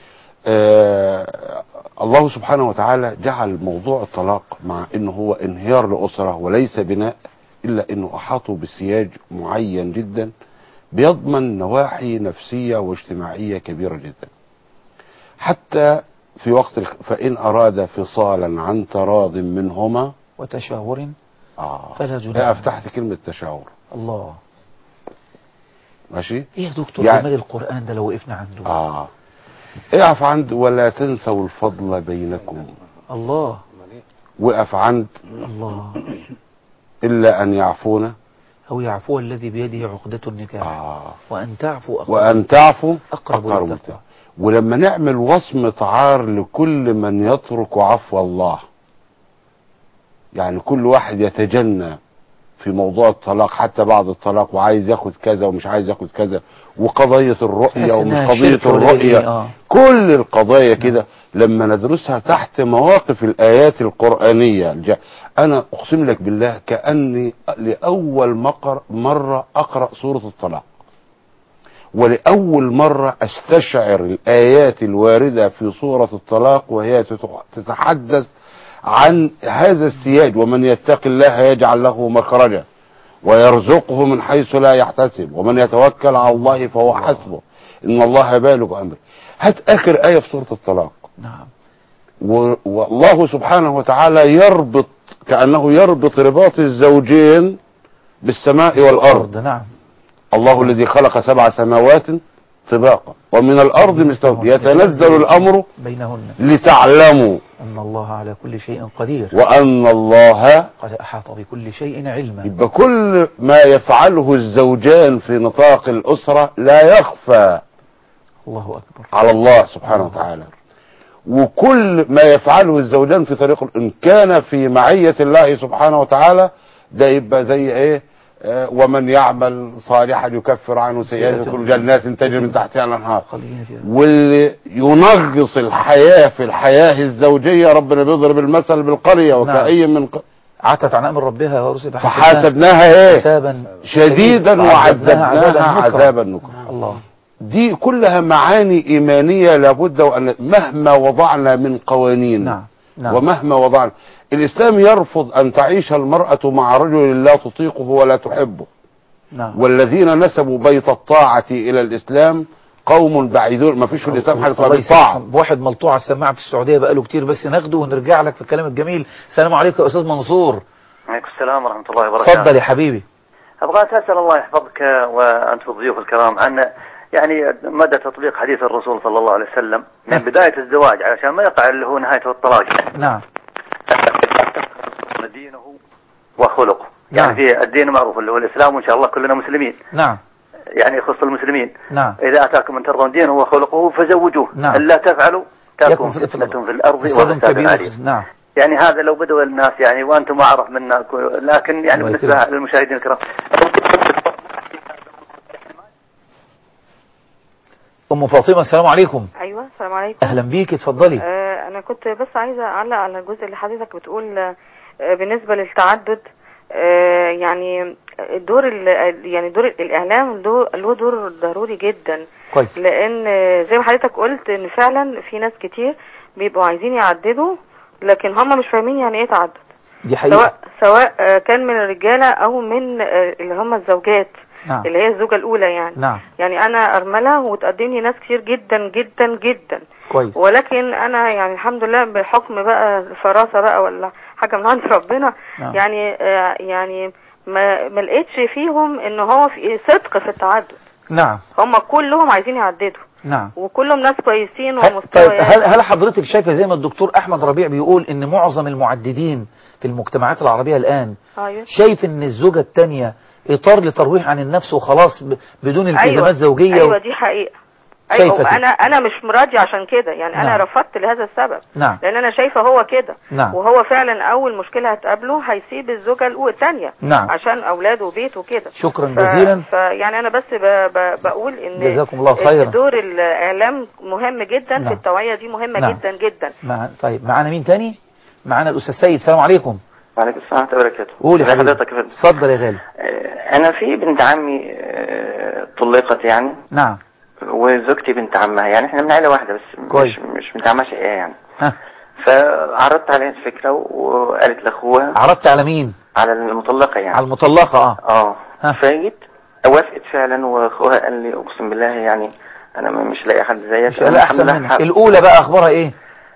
آه الله سبحانه وتعالى جعل موضوع الطلاق مع انه هو انهيار لاسره وليس بناء، الا انه احاطه بسياج معين جدا بيضمن نواحي نفسيه واجتماعيه كبيره جدا. حتى في وقت الخ... فان اراد فصالا عن تراض منهما وتشاور اه فلا جناح. فتحت كلمه تشاور. الله. ماشي. ايه يا دكتور يعني جمال القرآن ده لو وقفنا عنده. اه اقف عند ولا تنسوا الفضل بينكم. الله. وقف عند الله. الا ان يعفونا او يعفو الذي بيده عقدة النكاح. آه. وان تعفو أقرب وان تعفو اقرب اقرب للتقوى. ولما نعمل وصمة عار لكل من يترك عفو الله، يعني كل واحد يتجنى في موضوع الطلاق حتى بعد الطلاق وعايز ياخد كذا ومش عايز ياخد كذا، وقضية الرؤية ومش قضية الرؤية، آه. كل القضايا كده لما ندرسها تحت مواقف الآيات القرآنية الج... أنا أقسم لك بالله كأني لأول مقر مرة أقرأ سورة الطلاق، ولأول مرة أستشعر الآيات الواردة في سورة الطلاق وهي تتحدث عن هذا السياج: ومن يتق الله يجعل له مخرجا ويرزقه من حيث لا يحتسب ومن يتوكل على الله فهو حسبه إن الله بالغ أمره. هات آخر آية في سورة الطلاق. نعم. والله سبحانه وتعالى يربط كأنه يربط رباط الزوجين بالسماء والأرض. نعم. الله الذي خلق سبع سماوات طباقا ومن الأرض مثلهن يتنزل الأمر بينهن لتعلموا أن الله على كل شيء قدير وأن الله قد أحاط بكل شيء علما. يبقى كل ما يفعله الزوجان في نطاق الأسرة لا يخفى الله أكبر على الله سبحانه وتعالى، وكل ما يفعله الزوجان في طريق إن كان في معية الله سبحانه وتعالى ده يبقى زي إيه؟ آه ومن يعمل صالحا يكفر عنه سيئاته كل جنات تجري من تحتها الانهار. واللي ينغص الحياه في الحياه الزوجيه ربنا بيضرب المثل بالقريه وكأي من ق... عتت عن امر ربها ورسل فحاسبناها ايه حسابا شديدا وعذبناها عذابا نكرا. الله. دي كلها معاني ايمانيه لابد وان مهما وضعنا من قوانين نعم. نعم. ومهما وضعنا، الإسلام يرفض أن تعيش المرأة مع رجل لا تطيقه ولا تحبه. نعم. والذين نسبوا بيت الطاعة إلى الإسلام قوم بعيدون. ما فيش في الإسلام حاجة اسمها بيت طاعة. واحد ملطوع على السماعة في السعودية بقاله كتير، بس ناخده ونرجع لك في الكلام الجميل. السلام عليكم يا أستاذ منصور. وعليكم السلام ورحمة الله وبركاته. تفضل يا حبيبي. أبغى أسأل الله يحفظك وأنت الضيوف الكرام عن يعني مدى تطبيق حديث الرسول صلى الله عليه وسلم من بداية الزواج علشان ما يقع اللي هو نهاية الطلاق. نعم. دينه وخلقه. نعم. يعني في الدين معروف اللي هو الإسلام وإن شاء الله كلنا مسلمين. نعم. يعني يخص المسلمين. نعم. إذا أتاكم من ترضون دينه وخلقه فزوجوه. نعم. إلا تفعلوا تكون فتنة فتنة في الأرض وفساد عليم. نعم. يعني هذا لو بدوا الناس يعني وأنتم أعرف منا، لكن يعني بالنسبة للمشاهدين الكرام. أم فاطمة السلام عليكم. أيوة السلام عليكم. أهلا بيك اتفضلي. آه أنا كنت بس عايزة أعلق على الجزء اللي حضرتك بتقول آه بالنسبة للتعدد. آه يعني دور يعني دور الإعلام له دور ضروري جدا. كويس. لأن زي ما حضرتك قلت إن فعلا في ناس كتير بيبقوا عايزين يعددوا لكن هم مش فاهمين يعني ايه تعدد. دي حقيقة. سواء سواء آه، كان من الرجالة او من آه، اللي هم الزوجات. نعم. اللي هي الزوجة الاولى يعني. نعم. يعني انا ارملة وتقدم لي ناس كتير جدا جدا جدا. كويس. ولكن انا يعني الحمد لله بحكم بقى الفراسة بقى ولا حاجة من عند ربنا. نعم. يعني آه، يعني ما ما لقيتش فيهم ان هو في صدق في التعدد. نعم. هم كلهم عايزين يعددوا. نعم. وكلهم ناس كويسين طيب ومستويات. هل هل حضرتك شايفه زي ما الدكتور احمد ربيع بيقول ان معظم المعددين في المجتمعات العربية الان أيوة. شايف ان الزوجة الثانية اطار لترويح عن النفس وخلاص ب- بدون التزامات أيوة. زوجية ايوه و... دي حقيقة. شايفة ايوه كده. انا انا مش مراضي عشان كده يعني. نعم. انا رفضت لهذا السبب. نعم. لان انا شايفه هو كده. نعم. وهو فعلا اول مشكله هتقابله هيسيب الزوجه الاولى الثانيه. نعم. عشان اولاده وبيته وكده. شكرا جزيلا. فيعني انا بس ب... ب... بقول ان جزاكم الله خيرا. دور الاعلام مهم جدا. نعم. في التوعيه دي مهمه نعم. جدا جدا. مع... طيب معانا مين تاني؟ معانا الاستاذ سيد. السلام عليكم. وعليكم السلام ورحمة الله وبركاته. قول يا ازي حبيبي. حضرتك يا فندم؟ اتفضل يا غالي. آه، أنا في بنت عمي آه، طلقت يعني، نعم. وزوجتي بنت عمها، يعني احنا من عيلة واحدة بس كويس. مش مش بنت عمها شقيقة يعني. ها. فعرضت عليها الفكرة وقالت لأخوها. عرضت على مين؟ على المطلقة يعني. على المطلقة اه. اه. ها. فجيت وافقت فعلا، واخوها قال لي اقسم بالله يعني انا مش لاقي حد زيك. مش لا احسن منك. الاولى بقى اخبارها ايه؟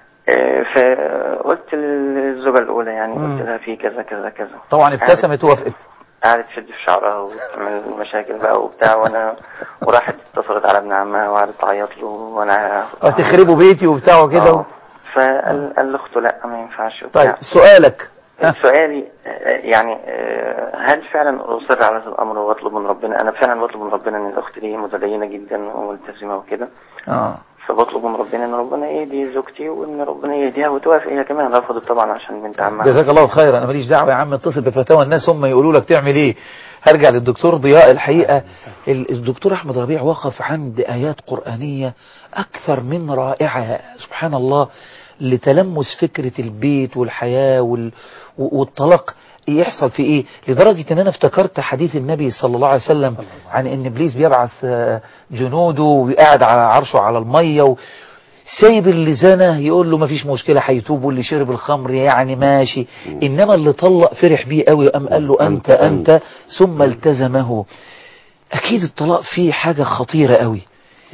آه، فقلت للزوجة الاولى يعني، قلت لها في كذا كذا كذا. طبعا ابتسمت ووافقت. قعدت تشد في شعرها وتعمل مشاكل بقى وبتاع، وانا وراحت اتصلت على ابن عمها وقعدت تعيط له وانا هتخربوا بيتي وبتاع وكده و... فقال قال لاخته لا ما ينفعش وبتاع. طيب سؤالك. سؤالي يعني هل فعلا اصر على هذا الامر واطلب من ربنا؟ انا فعلا بطلب من ربنا ان الاخت دي متدينه جدا وملتزمه وكده. اه. فبطلب من ربنا ان ربنا يهدي زوجتي وان ربنا يهديها وتوافق هي كمان. رفضت طبعا عشان بنت عمها. جزاك الله خيرا. انا ماليش دعوه يا عم، اتصل بفتاوى الناس هم يقولوا لك تعمل ايه. هرجع للدكتور ضياء. الحقيقه الدكتور احمد ربيع وقف عند ايات قرانيه اكثر من رائعه سبحان الله لتلمس فكره البيت والحياه وال... والطلاق يحصل في ايه، لدرجة ان انا افتكرت حديث النبي صلى الله عليه وسلم عن ان ابليس بيبعث جنوده وقاعد على عرشه على المية و... سايب اللي زنى يقول له ما فيش مشكلة هيتوب، واللي شرب الخمر يعني ماشي. انما اللي طلق فرح بيه قوي وقام قال له انت انت ثم التزمه. اكيد الطلاق فيه حاجة خطيرة قوي.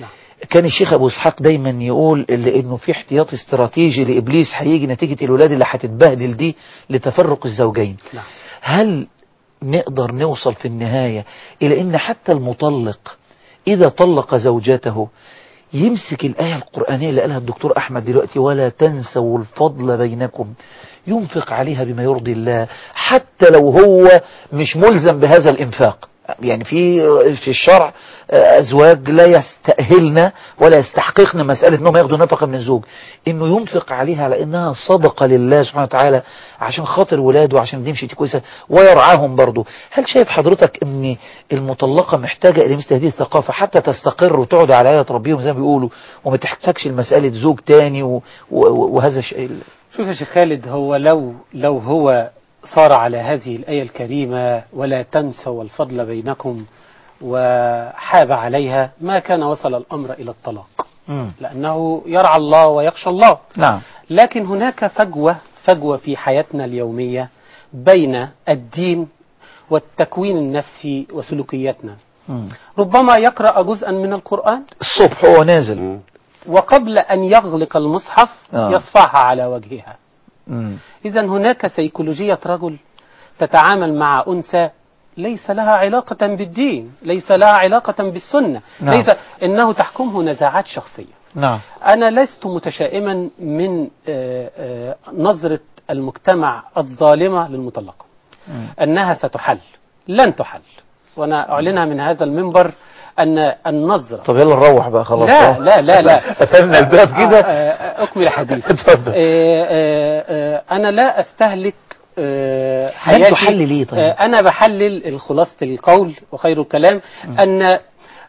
كان الشيخ ابو اسحاق دايما يقول انه في احتياط استراتيجي لابليس هيجي نتيجة الولاد اللي هتتبهدل دي لتفرق الزوجين. نعم. هل نقدر نوصل في النهاية الى ان حتى المطلق اذا طلق زوجته يمسك الآية القرآنية اللي قالها الدكتور أحمد دلوقتي ولا تنسوا الفضل بينكم، ينفق عليها بما يرضي الله حتى لو هو مش ملزم بهذا الإنفاق؟ يعني في في الشرع أزواج لا يستأهلن ولا يستحققن مسألة أنهم ياخدوا نفقة من الزوج، إنه ينفق عليها على إنها صدقة لله سبحانه وتعالى عشان خاطر ولاده وعشان نمشي كويسة ويرعاهم برضو. هل شايف حضرتك إن المطلقة محتاجة إلى مثل هذه الثقافة حتى تستقر وتقعد على آية ربهم زي ما بيقولوا وما تحتاجش لمسألة زوج تاني و... و... وهذا الشيء؟ شوف يا شيخ خالد، هو لو لو هو صار على هذه الآية الكريمة ولا تنسوا الفضل بينكم وحاب عليها ما كان وصل الأمر إلى الطلاق. مم. لأنه يرعى الله ويخشى الله. نعم. لكن هناك فجوة فجوة في حياتنا اليومية بين الدين والتكوين النفسي وسلوكياتنا. مم. ربما يقرأ جزءا من القرآن الصبح هو نازل وقبل أن يغلق المصحف آه. يصفعها على وجهها. مم. إذن هناك سيكولوجية رجل تتعامل مع أنثى ليس لها علاقة بالدين، ليس لها علاقة بالسنة. نعم. ليس إنه تحكمه نزاعات شخصية. نعم. أنا لست متشائما من آه، آه، نظرة المجتمع الظالمة للمطلقة مم. أنها ستحل. لن تحل، وأنا أعلنها من هذا المنبر أن النظرة. طب يلا نروح بقى خلاص. لا لا لا لا قفلنا الباب كده. أكمل حديث. اتفضل. أنا لا أستهلك آه، حياتي. لن تحل ليه طيب؟ آه، أنا بحلل خلاصة القول وخير الكلام م. أن آه،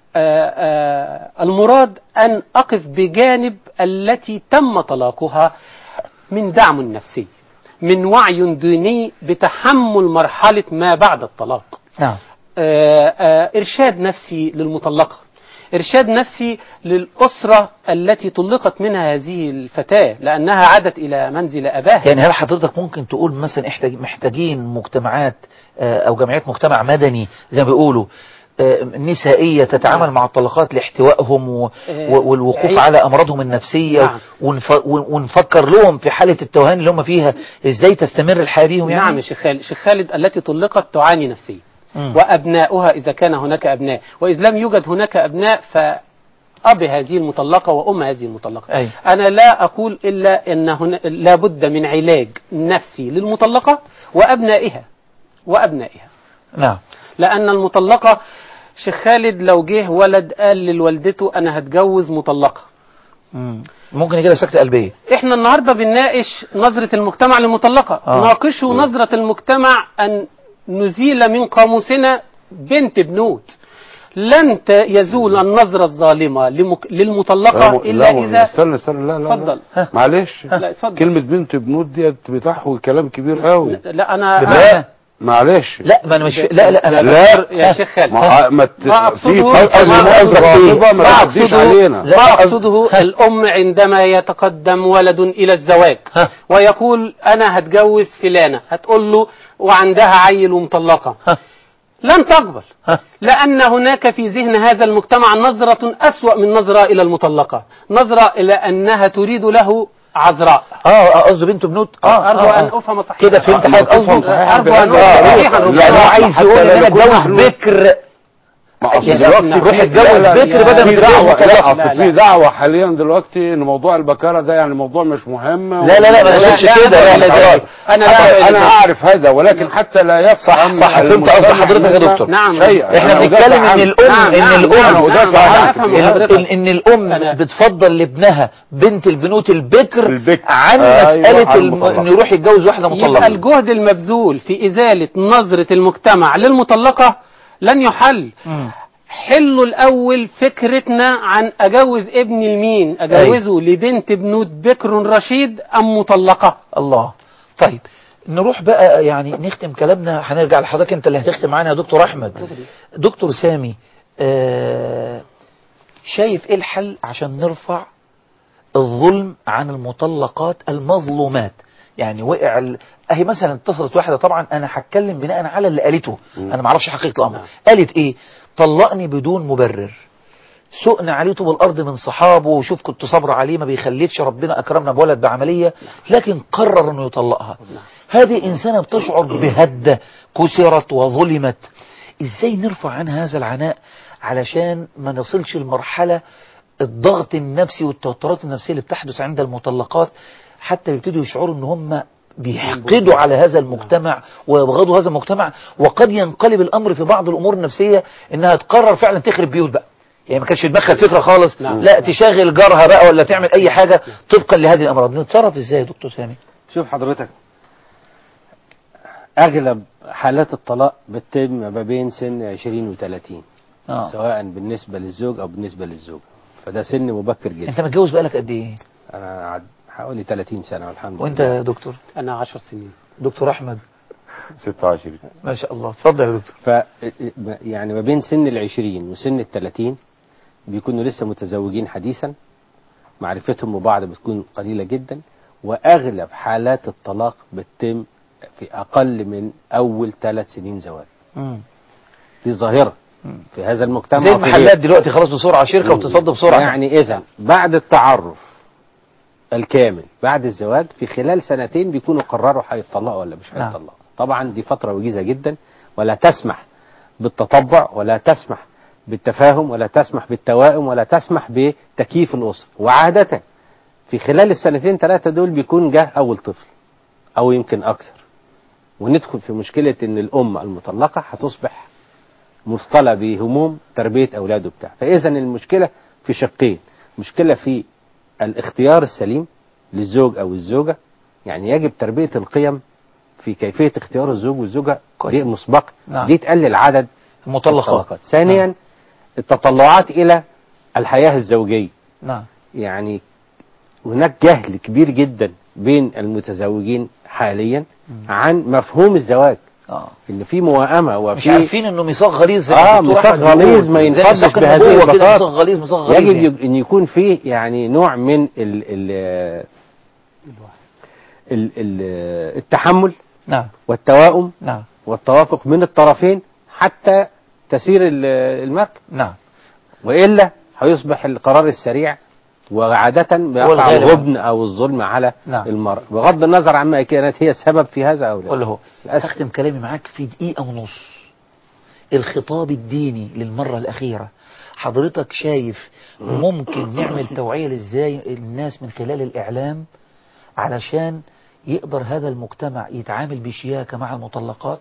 آه، المراد أن أقف بجانب التي تم طلاقها من دعم نفسي، من وعي ديني بتحمل مرحلة ما بعد الطلاق. نعم. آه، آه، إرشاد نفسي للمطلقة، إرشاد نفسي للأسرة التي طلقت منها هذه الفتاة لأنها عادت إلى منزل أباها. يعني هل حضرتك ممكن تقول مثلا محتاجين مجتمعات أو جمعيات مجتمع مدني زي ما بيقولوا نسائية تتعامل مع الطلقات لاحتوائهم و... والوقوف على أمراضهم النفسية نعم. ونف... ونفكر لهم في حالة التوهان اللي هم فيها إزاي تستمر الحياة بيهم يعني؟ نعم شيخ خالد. شيخ خالد التي طلقت تعاني نفسيا وأبناؤها إذا كان هناك أبناء، وإذا لم يوجد هناك أبناء فأب هذه المطلقة وأم هذه المطلقة. أي. أنا لا أقول إلا أن هنا لابد من علاج نفسي للمطلقة وأبنائها وأبنائها نعم. لأن المطلقة شيخ خالد لو جه ولد قال لوالدته أنا هتجوز مطلقة مم. ممكن يجي لها سكتة قلبية. إحنا النهاردة بنناقش نظرة المجتمع للمطلقة. آه. ناقشه نظرة المجتمع أن نزيل من قاموسنا بنت بنوت. لن يزول النظرة الظالمة لمك... للمطلقة إلا لا إذا استنى استنى لا لا اتفضل معلش لا اتفضل. كلمة بنت بنوت ديت بتحوي كلام كبير قوي. لا أنا لا معلش لا ما انا مش لا لا انا لا يا شيخ خالد ما ما اقصده ما اقصده ما اقصده الام عندما يتقدم ولد الى الزواج ويقول انا هتجوز فلانة هتقول له وعندها عيل ومطلقة لن تقبل لأن هناك في ذهن هذا المجتمع نظرة أسوأ من نظرة إلى المطلقة، نظرة إلى أنها تريد له عذراء. اه قصده بنت بنوت. اه ارجو آه. ان افهم صحيحا كده فهمت حضرتك قصده. ارجو ان افهم صحيحا. يعني هو عايز يقول ان انا اتجوز بكر يعني روح اتجوز بكر بدل ما تتجوز مطلقة. لا في دعوة حاليا دلوقتي ان موضوع البكارة ده يعني موضوع مش مهم. لا لا لا ما تقولش كده. لا لا انا انا اعرف هذا ولكن حتى لا يفهم. صح صح فهمت قصد حضرتك يا دكتور. نعم احنا بنتكلم ان الام ان الام ان الام بتفضل لابنها بنت البنوت البكر عن مسألة انه يروح يتجوز واحدة مطلقة. يبقى الجهد المبذول في ازالة نظرة المجتمع للمطلقة لن يحل. م. حلوا الأول فكرتنا عن أجوز ابني لمين، أجوزه أي. لبنت بنوت بكر رشيد أم مطلقة. الله. طيب نروح بقى يعني نختم كلامنا، هنرجع لحضرتك انت اللي هتختم معانا يا دكتور أحمد. دكتور سامي آه شايف ايه الحل عشان نرفع الظلم عن المطلقات المظلومات؟ يعني وقع ال... اهي مثلا اتصلت واحدة، طبعا انا هتكلم بناء على اللي قالته، انا ما اعرفش حقيقة الامر. قالت ايه؟ طلقني بدون مبرر، سئنا عليه طوب الارض من صحابه وشوف كنت صبر عليه ما بيخلفش، ربنا اكرمنا بولد بعملية لكن قرر انه يطلقها. هذه انسانة بتشعر بهدة، كسرت وظلمت. ازاي نرفع عنها هذا العناء علشان ما نصلش لمرحلة الضغط النفسي والتوترات النفسية اللي بتحدث عند المطلقات، حتى بيبتدوا يشعروا ان هم بيحقدوا على هذا المجتمع ويبغضوا هذا المجتمع، وقد ينقلب الامر في بعض الامور النفسية انها تقرر فعلا تخرب بيوت بقى. يعني ما كانش في دماغها الفكرة خالص. نعم. لا تشاغل جارها بقى ولا تعمل اي حاجة طبقا لهذه الامراض. نتصرف ازاي يا دكتور سامي؟ شوف حضرتك، اغلب حالات الطلاق بتتم ما بين سن عشرين وثلاثين. آه. سواء بالنسبة للزوج او بالنسبة للزوجة، فده سن مبكر جدا. انت متجوز بقالك قد ايه؟ انا حوالي ثلاثين سنة والحمد لله. وانت يا دكتور؟ انا عشر سنين. دكتور احمد؟ ستة وعشرين. ما شاء الله. اتفضل يا دكتور. ف يعني ما بين سن العشرين وسن الثلاثين بيكونوا لسه متزوجين حديثا، معرفتهم ببعض بتكون قليلة جدا، واغلب حالات الطلاق بتتم في اقل من اول ثلاث سنين زواج. مم. دي ظاهرة مم. في هذا المجتمع. زي المحلات دلوقتي خلاص بسرعة شركة وتتفضل بسرعة. يعني اذا بعد التعرف الكامل بعد الزواج في خلال سنتين بيكونوا قرروا هيطلقوا ولا مش هيطلقوا. نعم. طبعا دي فترة وجيزة جدا، ولا تسمح بالتطبع ولا تسمح بالتفاهم ولا تسمح بالتوائم ولا تسمح بتكييف الأسرة. وعادة في خلال السنتين ثلاثة دول بيكون جه أول طفل أو يمكن أكثر، وندخل في مشكلة إن الأم المطلقة هتصبح مصطلة بهموم تربية أولاده بتاع. فإذا المشكلة في شقين، مشكلة في الاختيار السليم للزوج أو الزوجة، يعني يجب تربية القيم في كيفية اختيار الزوج والزوجة دي مسبق. نعم. دي تقلل عدد المطلقات. ثانيا نعم. التطلعات إلى الحياة الزوجية. نعم. يعني هناك جهل كبير جدا بين المتزوجين حاليا عن مفهوم الزواج اه ان في موائمه وفي مش عارفين انه ميثاق غليظ زي اه الدكتور ميثاق أحمد بيقول. غليظ ما زي ينفضش ميثاق بهذه النبوة كده، البساطه. ميثاق غليظ ميثاق غليظ يجب يعني. يب- ان يكون فيه يعني نوع من ال ال ال ال التحمل نعم والتواؤم نعم والتوافق من الطرفين حتى تسير ال- المركب. نعم والا هيصبح القرار السريع وعادة بيقع الغالب. الغبن او الظلم على نعم. المرء بغض النظر عما كانت هي السبب في هذا او لا. قول له أختم كلامي معاك في دقيقة ونص. الخطاب الديني للمرة الأخيرة، حضرتك شايف ممكن نعمل توعية ازاي الناس من خلال الإعلام علشان يقدر هذا المجتمع يتعامل بشياكة مع المطلقات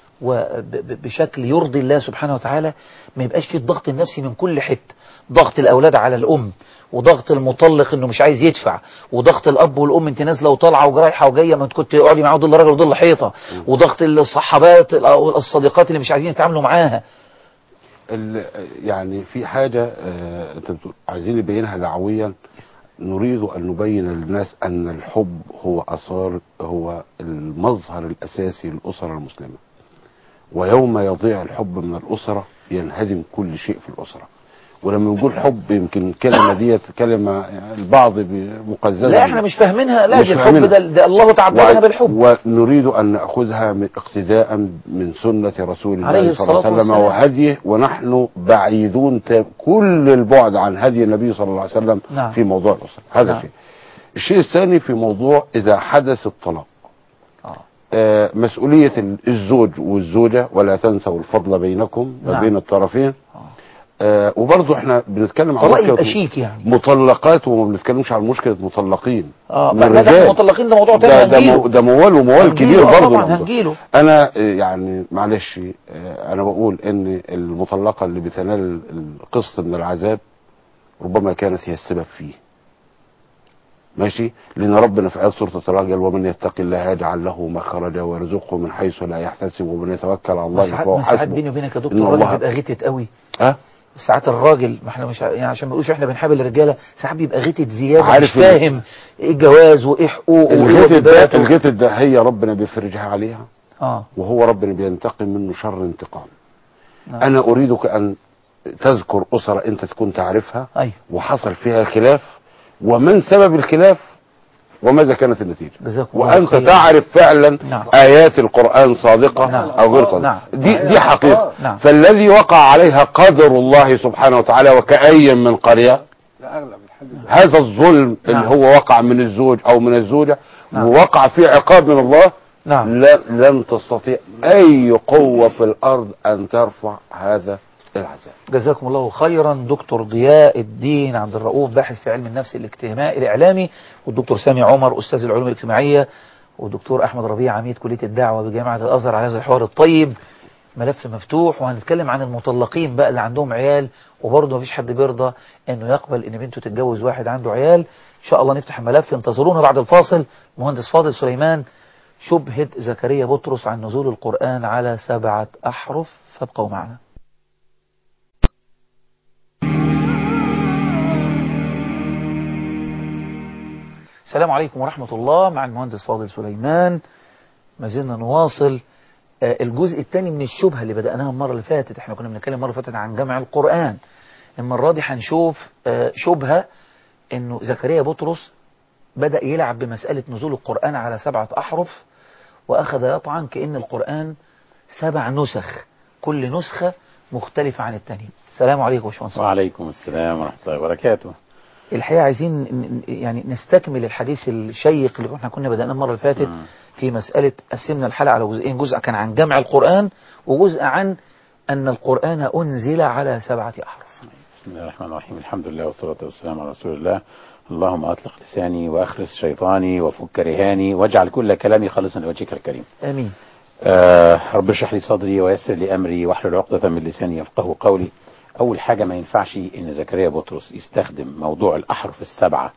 وبشكل يرضي الله سبحانه وتعالى، ما يبقاش فيه الضغط النفسي من كل حتة، ضغط الأولاد على الأم، وضغط المطلق انه مش عايز يدفع، وضغط الاب والام انت نازله وطالعه ورايحه وجايه، ما انت كنت اقعدي معاه ضل راجل وضل حيطه، وضغط الصحابات او الصديقات اللي مش عايزين يتعاملوا معاها. ال- يعني في حاجة آه، انت بتقول عايزين نبينها دعويا. نريد أن نبين للناس أن الحب هو أثار هو المظهر الأساسي للأسرة المسلمة، ويوم يضيع الحب من الأسرة ينهدم كل شيء في الأسرة. ولما نقول حب يمكن الكلمة ديت كلمة يعني البعض مقززة، لا احنا مش فاهمينها، لا مش دي الحب فاهمينها. ده, ده الله تعبدنا بالحب، ونريد أن نأخذها من اقتداء من سنة رسول عليه الله صلى الله الصلاة عليه وسلم والسلام. وهديه، ونحن بعيدون تا- كل البعد عن هدي النبي صلى الله عليه وسلم نعم. في موضوع الأسرة. هذا نعم. شيء. الشيء الثاني في موضوع إذا حدث الطلاق، آه. آه مسؤولية ال- الزوج والزوجة، ولا تنسوا الفضل بينكم نعم. وبين الطرفين. آه وبرضه احنا بنتكلم عن طلاق مشكلة يبقى شيك يعني. مطلقات، وما بنتكلمش عن مشكلة مطلقين. اه من لا ده الرجال. المطلقين ده موضوع ده تاني ده, هنجيله. مو- ده موال وموال هنجيله، كبير آه برضه. طبعا الموضوع. هنجيله. انا آه، يعني معلش آه، انا بقول ان المطلقة اللي بتنال القسط من العذاب ربما كانت هي السبب فيه. ماشي، لان ربنا في آية سورة الطلاق قال ومن يتق الله يجعل له مخرجا ويرزقه من حيث لا يحتسب ومن يتوكل على الله ساعات فهو من ساعات حسبه. بيني وبينك يا إن دكتور الراجل الله- بيبقى غتت قوي. ها ساعات الراجل، ما احنا مش ع- يعني عشان ما نقولش احنا بنحابل الرجاله، ساعات بيبقى غتت زياده، عارف مش ال- فاهم ايه الجواز وايه حقوقه وايه الغتت ده واجباته. الغتت ده هي ربنا بيفرجها عليها، اه وهو ربنا بينتقم منه شر انتقام. نعم. انا اريدك ان تذكر اسرة انت تكون تعرفها ايوه وحصل فيها خلاف، ومن سبب الخلاف وماذا كانت النتيجة، جزاكم الله وانت خير. تعرف فعلا نعم. ايات القرآن صادقة نعم. او غير صادقة. نعم. دي دي حقيقة. نعم. فالذي وقع عليها قدر الله سبحانه وتعالى، وكأي من قرية، هذا الظلم نعم. اللي هو وقع من الزوج او من الزوجة، نعم. ووقع فيه عقاب من الله. نعم. لا لن تستطيع اي قوة في الارض ان ترفع هذا العذاب. جزاكم الله خيرا. دكتور ضياء الدين عبد الرؤوف، باحث في علم النفس الاجتماعي الاعلامي، والدكتور سامي عمر استاذ العلوم الاجتماعيه، والدكتور احمد ربيع عميد كليه الدعوه بجامعه الازهر على هذا الحوار الطيب. ملف مفتوح، وهنتكلم عن المطلقين بقى اللي عندهم عيال، وبرضه مفيش حد بيرضى انه يقبل ان بنته تتجوز واحد عنده عيال. ان شاء الله نفتح الملف، انتظرونا بعد الفاصل. مهندس فاضل سليمان، شبهة زكريا بطرس عن نزول القرآن على سبعة أحرف، فابقوا معنا. السلام عليكم ورحمة الله، مع المهندس فاضل سليمان. ما زلنا نواصل آه، الجزء الثاني من الشبهة اللي بدأناها المرة اللي فاتت. احنا كنا بنتكلم المرة اللي فاتت عن جمع القرآن. المرة دي هنشوف آه، شبهة انه زكريا بطرس بدأ يلعب بمسألة نزول القرآن على سبعة أحرف، وأخذ يطعن كأن القرآن سبع نسخ، كل نسخة مختلفة عن الثانية. السلام عليكم يا باشمهندس. وعليكم السلام ورحمة الله وبركاته. الحقيقة عايزين ن- يعني نستكمل الحديث الشيق اللي احنا كنا بدأنا المرة اللي فاتت في مسألة قسمنا الحلقة على جزئين، جزء كان عن جمع القرآن، وجزء عن أن القرآن أنزل على سبعة أحرف. بسم الله الرحمن الرحيم، الحمد لله والصلاة والسلام على رسول الله. اللهم أطلق لساني وأخرس شيطاني وفك رهاني واجعل كل كلامي خالصا لوجهك الكريم. آمين. آه رب اشرح لي صدري ويسر لي أمري واحلل عقدة من لساني يفقه قولي. أول حاجة، ما ينفعش إن زكريا بطرس يستخدم موضوع الأحرف السبعة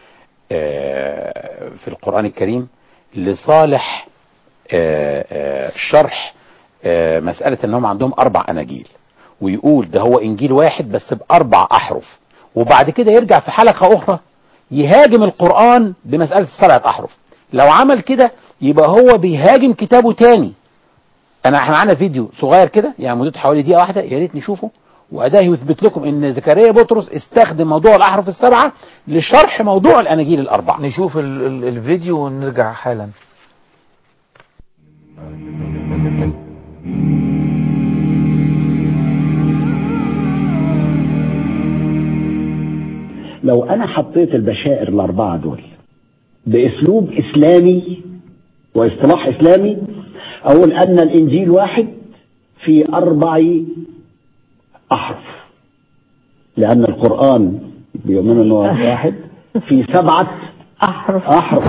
آه في القرآن الكريم لصالح آه آه شرح آه مسألة أنهم عندهم أربع أناجيل، ويقول ده هو إنجيل واحد بس بأربع أحرف، وبعد كده يرجع في حلقة أخرى يهاجم القرآن بمسألة السبعة أحرف. لو عمل كده يبقى هو بيهاجم كتابه تاني انا احنا معانا فيديو صغير كده يعني مدته حوالي دقيقه واحده، يا ريت نشوفه، وده يثبت لكم ان زكريا بطرس استخدم موضوع الاحرف السبعه لشرح موضوع الاناجيل الاربعه. نشوف ال ال الفيديو ونرجع حالا. لو انا حطيت البشائر الاربعه دول باسلوب اسلامي واصطلاح اسلامي، اقول ان الانجيل واحد في اربع احرف، لان القران بيؤمن انه واحد في سبعه احرف احرف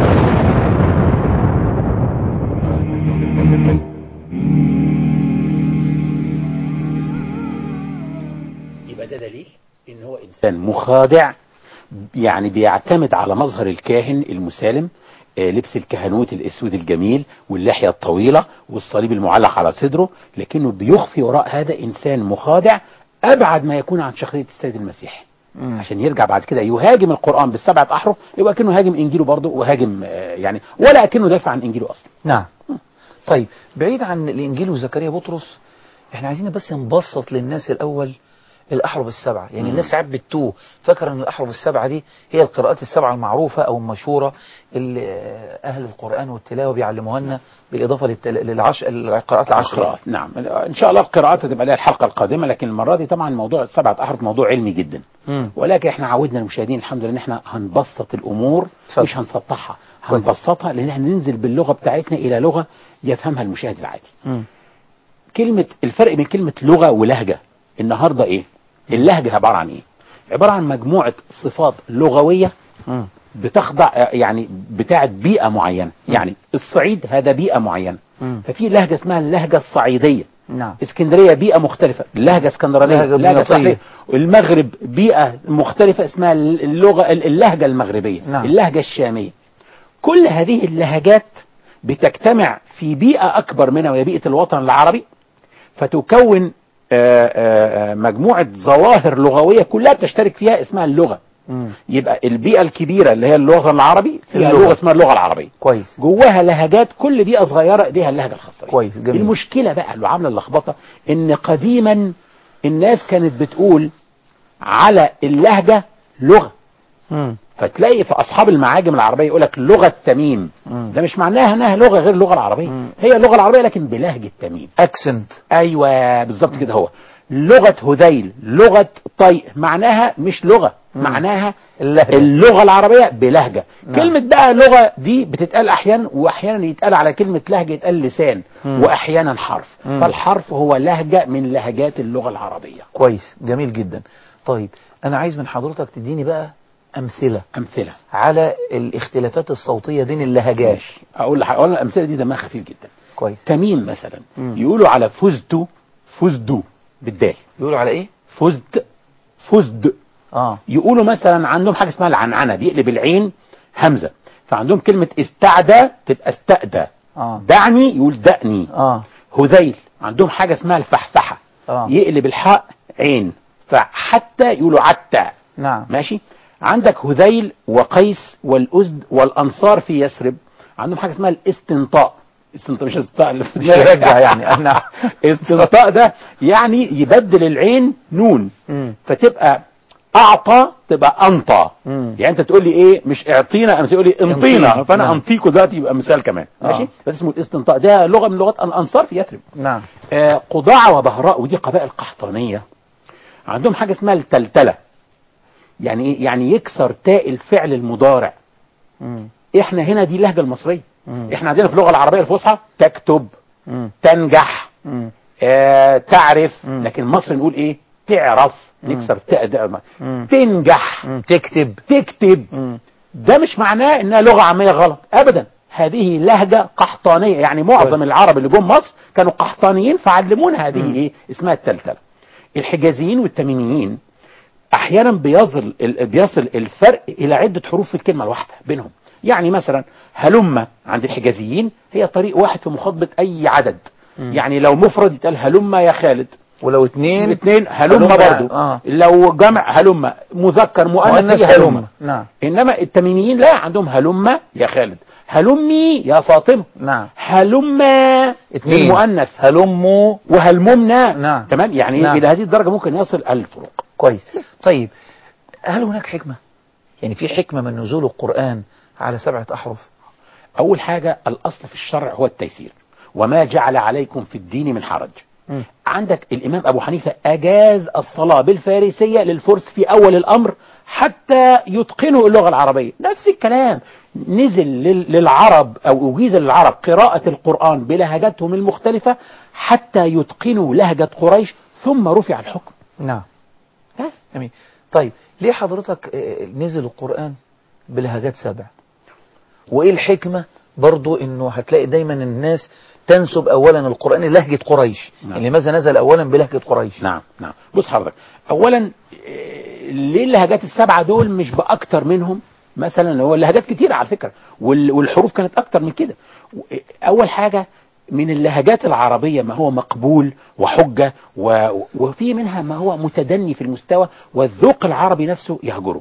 يبقى ده دليل ان هو انسان مخادع، يعني بيعتمد على مظهر الكاهن المسالم، آه لبس الكهنوت الاسود الجميل واللحية الطويلة والصليب المعلق على صدره، لكنه بيخفي وراء هذا انسان مخادع ابعد ما يكون عن شخصية السيد المسيح. مم. عشان يرجع بعد كده يهاجم القرآن بالسبعة احرف، يبقى كأنه هاجم انجيله برضه وهاجم آه يعني ولا كأنه دافع عن انجيله اصلا. نعم. مم. طيب بعيد عن الانجيل وزكريا بطرس، احنا عايزين بس نبسط للناس الاول الأحرف السبعة. يعني الناس ساعات بتتوه، فاكر أن الأحرف السبعة دي هي القراءات السبعة المعروفة أو المشهورة اللي أهل القرآن والتلاوة بيعلموها لنا، بالإضافة للتل... للعش... القراءات العشرة. نعم إن شاء الله القراءات هتبقى لها الحلقة القادمة، لكن المرة دي طبعا موضوع السبعة أحرف موضوع علمي جدا. مم. ولكن احنا عودنا المشاهدين الحمد لله ان احنا هنبسط الأمور، فضل. مش هنسطحها، هنبسطها لأن احنا ننزل باللغة بتاعتنا إلى لغة يفهمها المشاهد العادي. مم. كلمة الفرق بين كلمة لغة ولهجة النهاردة إيه؟ اللهجة عبارة عن ايه؟ عبارة عن مجموعة صفات لغوية بتخضع يعني بتاعت بيئة معينة. يعني الصعيد هذا بيئة معينة، ففي لهجة اسمها اللهجة الصعيدية. نعم. اسكندرية بيئة مختلفة، اللهجة اسكندرانية، اللهجة صعيدية. المغرب بيئة مختلفة اسمها اللغة اللهجة المغربية. نعم. اللهجة الشامية. كل هذه اللهجات بتجتمع في بيئة أكبر منها وهي بيئة الوطن العربي، فتكون آآ آآ مجموعة ظواهر لغوية كلها بتشترك فيها اسمها اللغة. مم. يبقى البيئة الكبيرة اللي هي اللغة العربي فيها لغة اسمها اللغة العربية. كويس. جواها لهجات، كل بيئة صغيرة ليها اللهجة الخاصة. كويس جميل. المشكلة بقى اللي عاملة اللخبطة ان قديما الناس كانت بتقول على اللهجة لغة. مم. فتلاقي في اصحاب المعاجم العربية يقول لك لغة تميم. مم. ده مش معناها انها لغة غير اللغة العربية. مم. هي اللغة العربية لكن بلهجة تميم. اكسنت. ايوه بالظبط كده. هو لغة هذيل، لغة طيء، معناها مش لغة. مم. معناها اللهجة. اللغة العربية بلهجة. نعم. كلمة بقى لغة دي بتتقال احيانا، واحيانا يتقال على كلمة لهجة يتقال لسان. مم. واحيانا حرف. مم. فالحرف هو لهجة من لهجات اللغة العربية. كويس جميل جدا. طيب انا عايز من حضرتك تديني بقى أمثلة أمثلة على الاختلافات الصوتية بين اللهجات. أقول لك أقول الأمثلة دي دمها خفيف جدا. كويس. تميم مثلا. مم. يقولوا على فزت فزدو بالدال. يقولوا على إيه؟ فزت فزد. آه. يقولوا مثلا عندهم حاجة اسمها العنعنة، بيقلب العين همزة، فعندهم كلمة استعدى تبقى استأدى. آه. دعني يقول دأني. آه. هذيل عندهم حاجة اسمها الفحفحة. آه. يقلب الحاء عين، فحتى يقولوا عتى. نعم. ماشي. عندك هذيل وقيس والأزد والأنصار في يثرب عندهم حاجة اسمها الاستنطاء. استنطاء مش استنطاء اللي مش يرجع يعني أنا استنطاء ده يعني يبدل العين نون. مم. فتبقى أعطى تبقى أنطى. مم. يعني أنت تقول لي إيه مش اعطينا، أنا تقول لي انطينا، فأنا أنطيكوا دلوقتي يبقى مثال كمان. آه. ماشي. ده اسمه الاستنطاء، ده لغة من لغات الأنصار في يثرب. نعم. آه قضاعة وبهراء ودي قبائل قحطانية عندهم حاجة اسمها التلتلة. يعني ايه؟ يعني يكسر تاء الفعل المضارع. مم. احنا هنا دي اللهجة المصرية. مم. احنا عندنا في اللغة العربية الفصحى تكتب. مم. تنجح. مم. آه تعرف. مم. لكن مصر نقول ايه؟ تعرف. مم. نكسر تاء ده. تنجح. مم. تكتب تكتب. مم. ده مش معناه انها لغة عامية غلط ابدا، هذه لهجة قحطانية. يعني معظم العرب اللي جم مصر كانوا قحطانيين فعلمونا هذه. مم. ايه اسمها التلتلة. الحجازيين والتميميين احيانا بيصل بيصل الفرق الى عدة حروف في الكلمة الواحدة بينهم. يعني مثلا هلم عند الحجازيين هي طريق واحد في مخاطبة اي عدد. م. يعني لو مفرد يتقال هلم يا خالد، ولو اتنين اتنين هلم برضو. آه. لو جمع هلم، مذكر مؤنث هلم. نعم. انما التميميين لا، عندهم هلم يا خالد، هلمي يا فاطمه. نعم. هلم للمؤنث، هلموا وهلممنا. نعم. تمام، يعني نعم. الى هذه الدرجه ممكن يصل الفروق. كويس. طيب هل هناك حكمه؟ يعني في حكمه من نزول القرآن على سبعة أحرف؟ اول حاجه الاصل في الشرع هو التيسير، وما جعل عليكم في الدين من حرج. م. عندك الامام ابو حنيفه اجاز الصلاه بالفارسيه للفرس في اول الامر حتى يتقنوا اللغه العربيه. نفس الكلام نزل للعرب او اجيز للعرب قراءه القران بلهجاتهم المختلفه حتى يتقنوا لهجه قريش، ثم رفع الحكم. نعم. جميل. طيب ليه حضرتك نزل القرآن بلهجات سبع؟ وايه الحكمة برضو انه هتلاقي دايما الناس تنسب اولا القرآن للهجة قريش؟ نعم. يعني لماذا نزل اولا بلهجة قريش؟ نعم نعم. بص حضرتك، اولا ليه اللهجات السبعة دول مش باكتر منهم؟ مثلا هو اللهجات كتير على فكرة، والحروف كانت اكتر من كده. اول حاجة من اللهجات العربية ما هو مقبول وحجة، وفي منها ما هو متدني في المستوى والذوق العربي نفسه يهجره.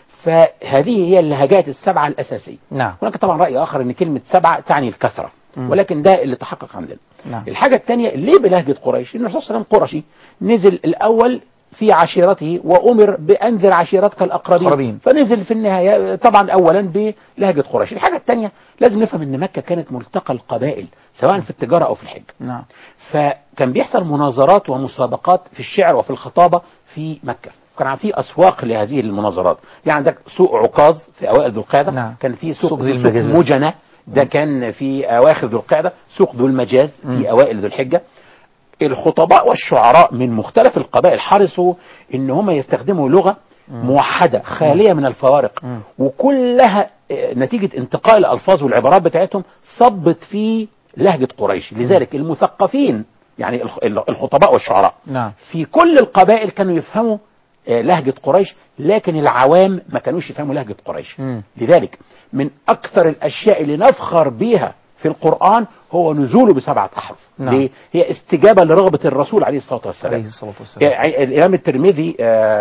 فهذه هي اللهجات السبعة الأساسية. نعم. هناك طبعا رأي آخر أن كلمة سبعة تعني الكثرة، م. ولكن ده اللي تحقق عندنا. نعم. الحاجة الثانية ليه بلهجة قريش؟ النبي صلى الله عليه وسلم قرشي، نزل الأول في عشيرته وأمر بأنذر عشيرتك الأقربين، قربين. فنزل في النهاية طبعا أولا بلهجة قريش. الحاجة الثانية لازم نفهم أن مكة كانت ملتقى القبائل سواء في التجارة أو في الحج. نعم. فكان بيحصل مناظرات ومسابقات في الشعر وفي الخطابة في مكة، كان في أسواق لهذه المناظرات. يعني عندك سوق عكاظ في أوائل ذو القعدة. نعم. كان في سوق, سوق, سوق مجنة، ده كان في أواخر ذو القعدة. سوق ذو المجاز م. في أوائل ذو الحجة. الخطباء والشعراء من مختلف القبائل حرصوا ان هم يستخدموا لغة موحدة خالية من الفوارق، وكلها نتيجة انتقاء الألفاظ والعبارات بتاعتهم صبت في لهجة قريش. لذلك المثقفين يعني الخطباء والشعراء نعم. في كل القبائل كانوا يفهموا لهجة قريش، لكن العوام ما كانوش يفهموا لهجة قريش. م. لذلك من أكثر الأشياء اللي نفخر بيها في القرآن هو نزوله بسبعة أحرف. نعم. ليه؟ هي استجابة لرغبة الرسول عليه الصلاة والسلام. عليه الصلاة والسلام. يعني الإمام الترمذي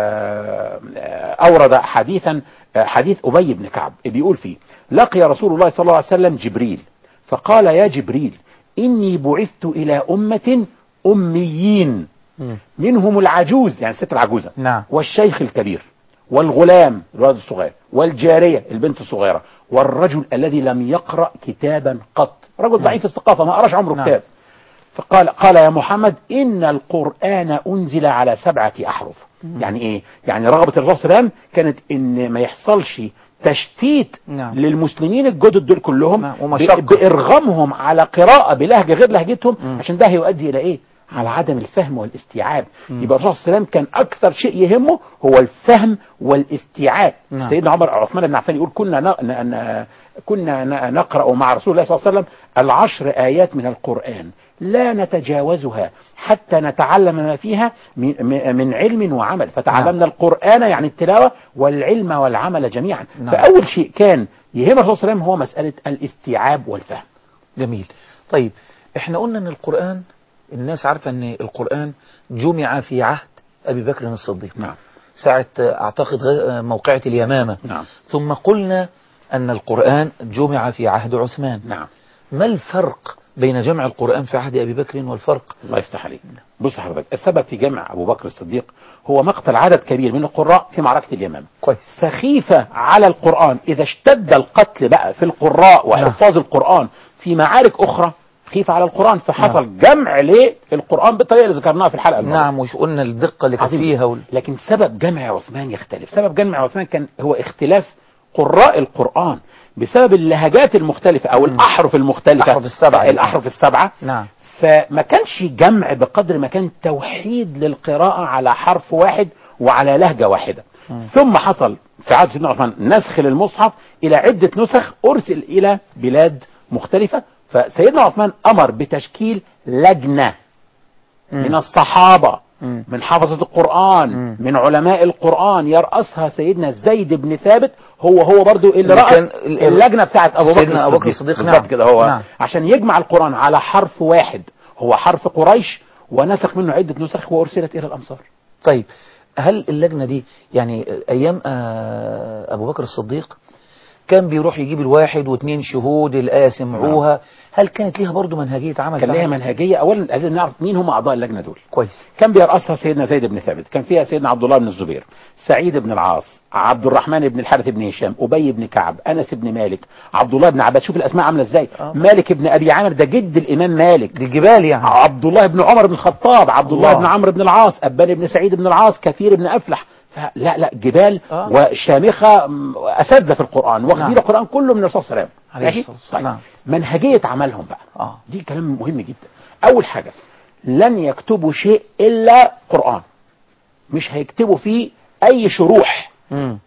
أورد حديثا، حديث أبي بن كعب بيقول فيه: لقي رسول الله صلى الله عليه وسلم جبريل فقال: يا جبريل إني بعثت إلى أمة أميين منهم العجوز يعني الست العجوزة. نعم. والشيخ الكبير والغلام الولد الصغير والجارية البنت الصغيرة والرجل الذي لم يقرأ كتابا قط، رجل ضعيف الثقافة ما قراش عمره نعم. كتاب. فقال قال يا محمد إن القرآن أنزل على سبعة أحرف. مم. يعني إيه؟ يعني رغبة الرسول صلى الله عليه وسلم كانت إن ما يحصلش تشتيت نعم. للمسلمين الجدد دول كلهم نعم. بإرغامهم على قراءة بلهجة غير لهجتهم. مم. عشان ده هيؤدي إلى إيه؟ على عدم الفهم والاستيعاب. مم. يبقى الرسول صلى الله عليه وسلم كان أكثر شيء يهمه هو الفهم والاستيعاب. نعم. سيدنا عمر عثمان بن عفان يقول كنا ن... ن... كنا نقرأ مع رسول الله صلى الله عليه وسلم العشر آيات من القرآن لا نتجاوزها حتى نتعلم ما فيها من علم وعمل، فتعلمنا نعم. القرآن يعني التلاوة والعلم والعمل جميعا. نعم. فأول شيء كان يهم الرسول صلى الله عليه وسلم هو مسألة الاستيعاب والفهم. جميل. طيب احنا قلنا ان القرآن الناس عارفة ان القرآن جمع في عهد أبي بكر الصديق. نعم. ساعة اعتقد موقعة اليمامة. نعم. ثم قلنا أن القرآن جمع في عهد عثمان. نعم. ما الفرق بين جمع القرآن في عهد أبي بكر والفرق؟ الله يفتح عليك. بص حضرتك، السبب في جمع أبو بكر الصديق هو مقتل عدد كبير من القراء في معركة اليمامة. كويس. فخيف على القرآن إذا اشتد القتل بقى في القراء وحفاظ نعم. القرآن في معارك أخرى، خيف على القرآن، فحصل نعم. جمع للقرآن بالطريقة اللي ذكرناها في الحلقة الماضية. نعم، وش قلنا الدقة اللي كانت فيها وال... لكن سبب جمع عثمان يختلف. سبب جمع عثمان كان هو اختلاف قراء القرآن بسبب اللهجات المختلفة أو الأحرف المختلفة، الأحرف السبعة الأحرف السبعة. نعم. فما كانش جمع بقدر ما كان توحيد للقراءة على حرف واحد وعلى لهجة واحدة. م. ثم حصل في عهد سيدنا عثمان نسخ للمصحف إلى عدة نسخ أرسل إلى بلاد مختلفة. فسيدنا عثمان أمر بتشكيل لجنة م. من الصحابة م. من حافظة القرآن م. من علماء القرآن يرأسها سيدنا زيد بن ثابت، هو هو برضو اللي رأس اللجنة بتاعت أبو بكر سيدنا أبو بكر الصديق. نعم. كده هو نعم. عشان يجمع القرآن على حرف واحد هو حرف قريش، ونسخ منه عدة نسخ وأرسلت إلى الأمصار. طيب هل اللجنة دي يعني أيام أبو بكر الصديق كان بيروح يجيب الواحد واثنين شهود الآية سمعوها، هل كانت ليها برضو منهجية عمل؟ كان ليها منهجية. أولا لازم نعرف مين هم أعضاء اللجنة دول. كويس. كان بيرأسها سيدنا زيد بن ثابت، كان فيها سيدنا عبد الله بن الزبير، سعيد بن العاص، عبد الرحمن بن الحارث بن هشام، أبي بن كعب، أنس بن مالك، عبد الله بن عباس. شوف الأسماء عاملة إزاي. آه. مالك بن أبي عامر ده جد الإمام مالك، دي الجبال يعني. عبد الله بن عمر بن الخطاب، عبد الله, الله بن عمرو بن العاص، أبان بن سعيد بن العاص، كثير بن أفلح. لا لا جبال آه. وشامخة أساتذة في القرآن، واخدين نعم. القرآن كله من الرسول صلى الله عليه وسلم. ماشي؟ طيب. نعم. منهجية عملهم بقى آه. دي كلام مهم جدا. أول حاجة لن يكتبوا شيء إلا قرآن، مش هيكتبوا فيه أي شروح مم.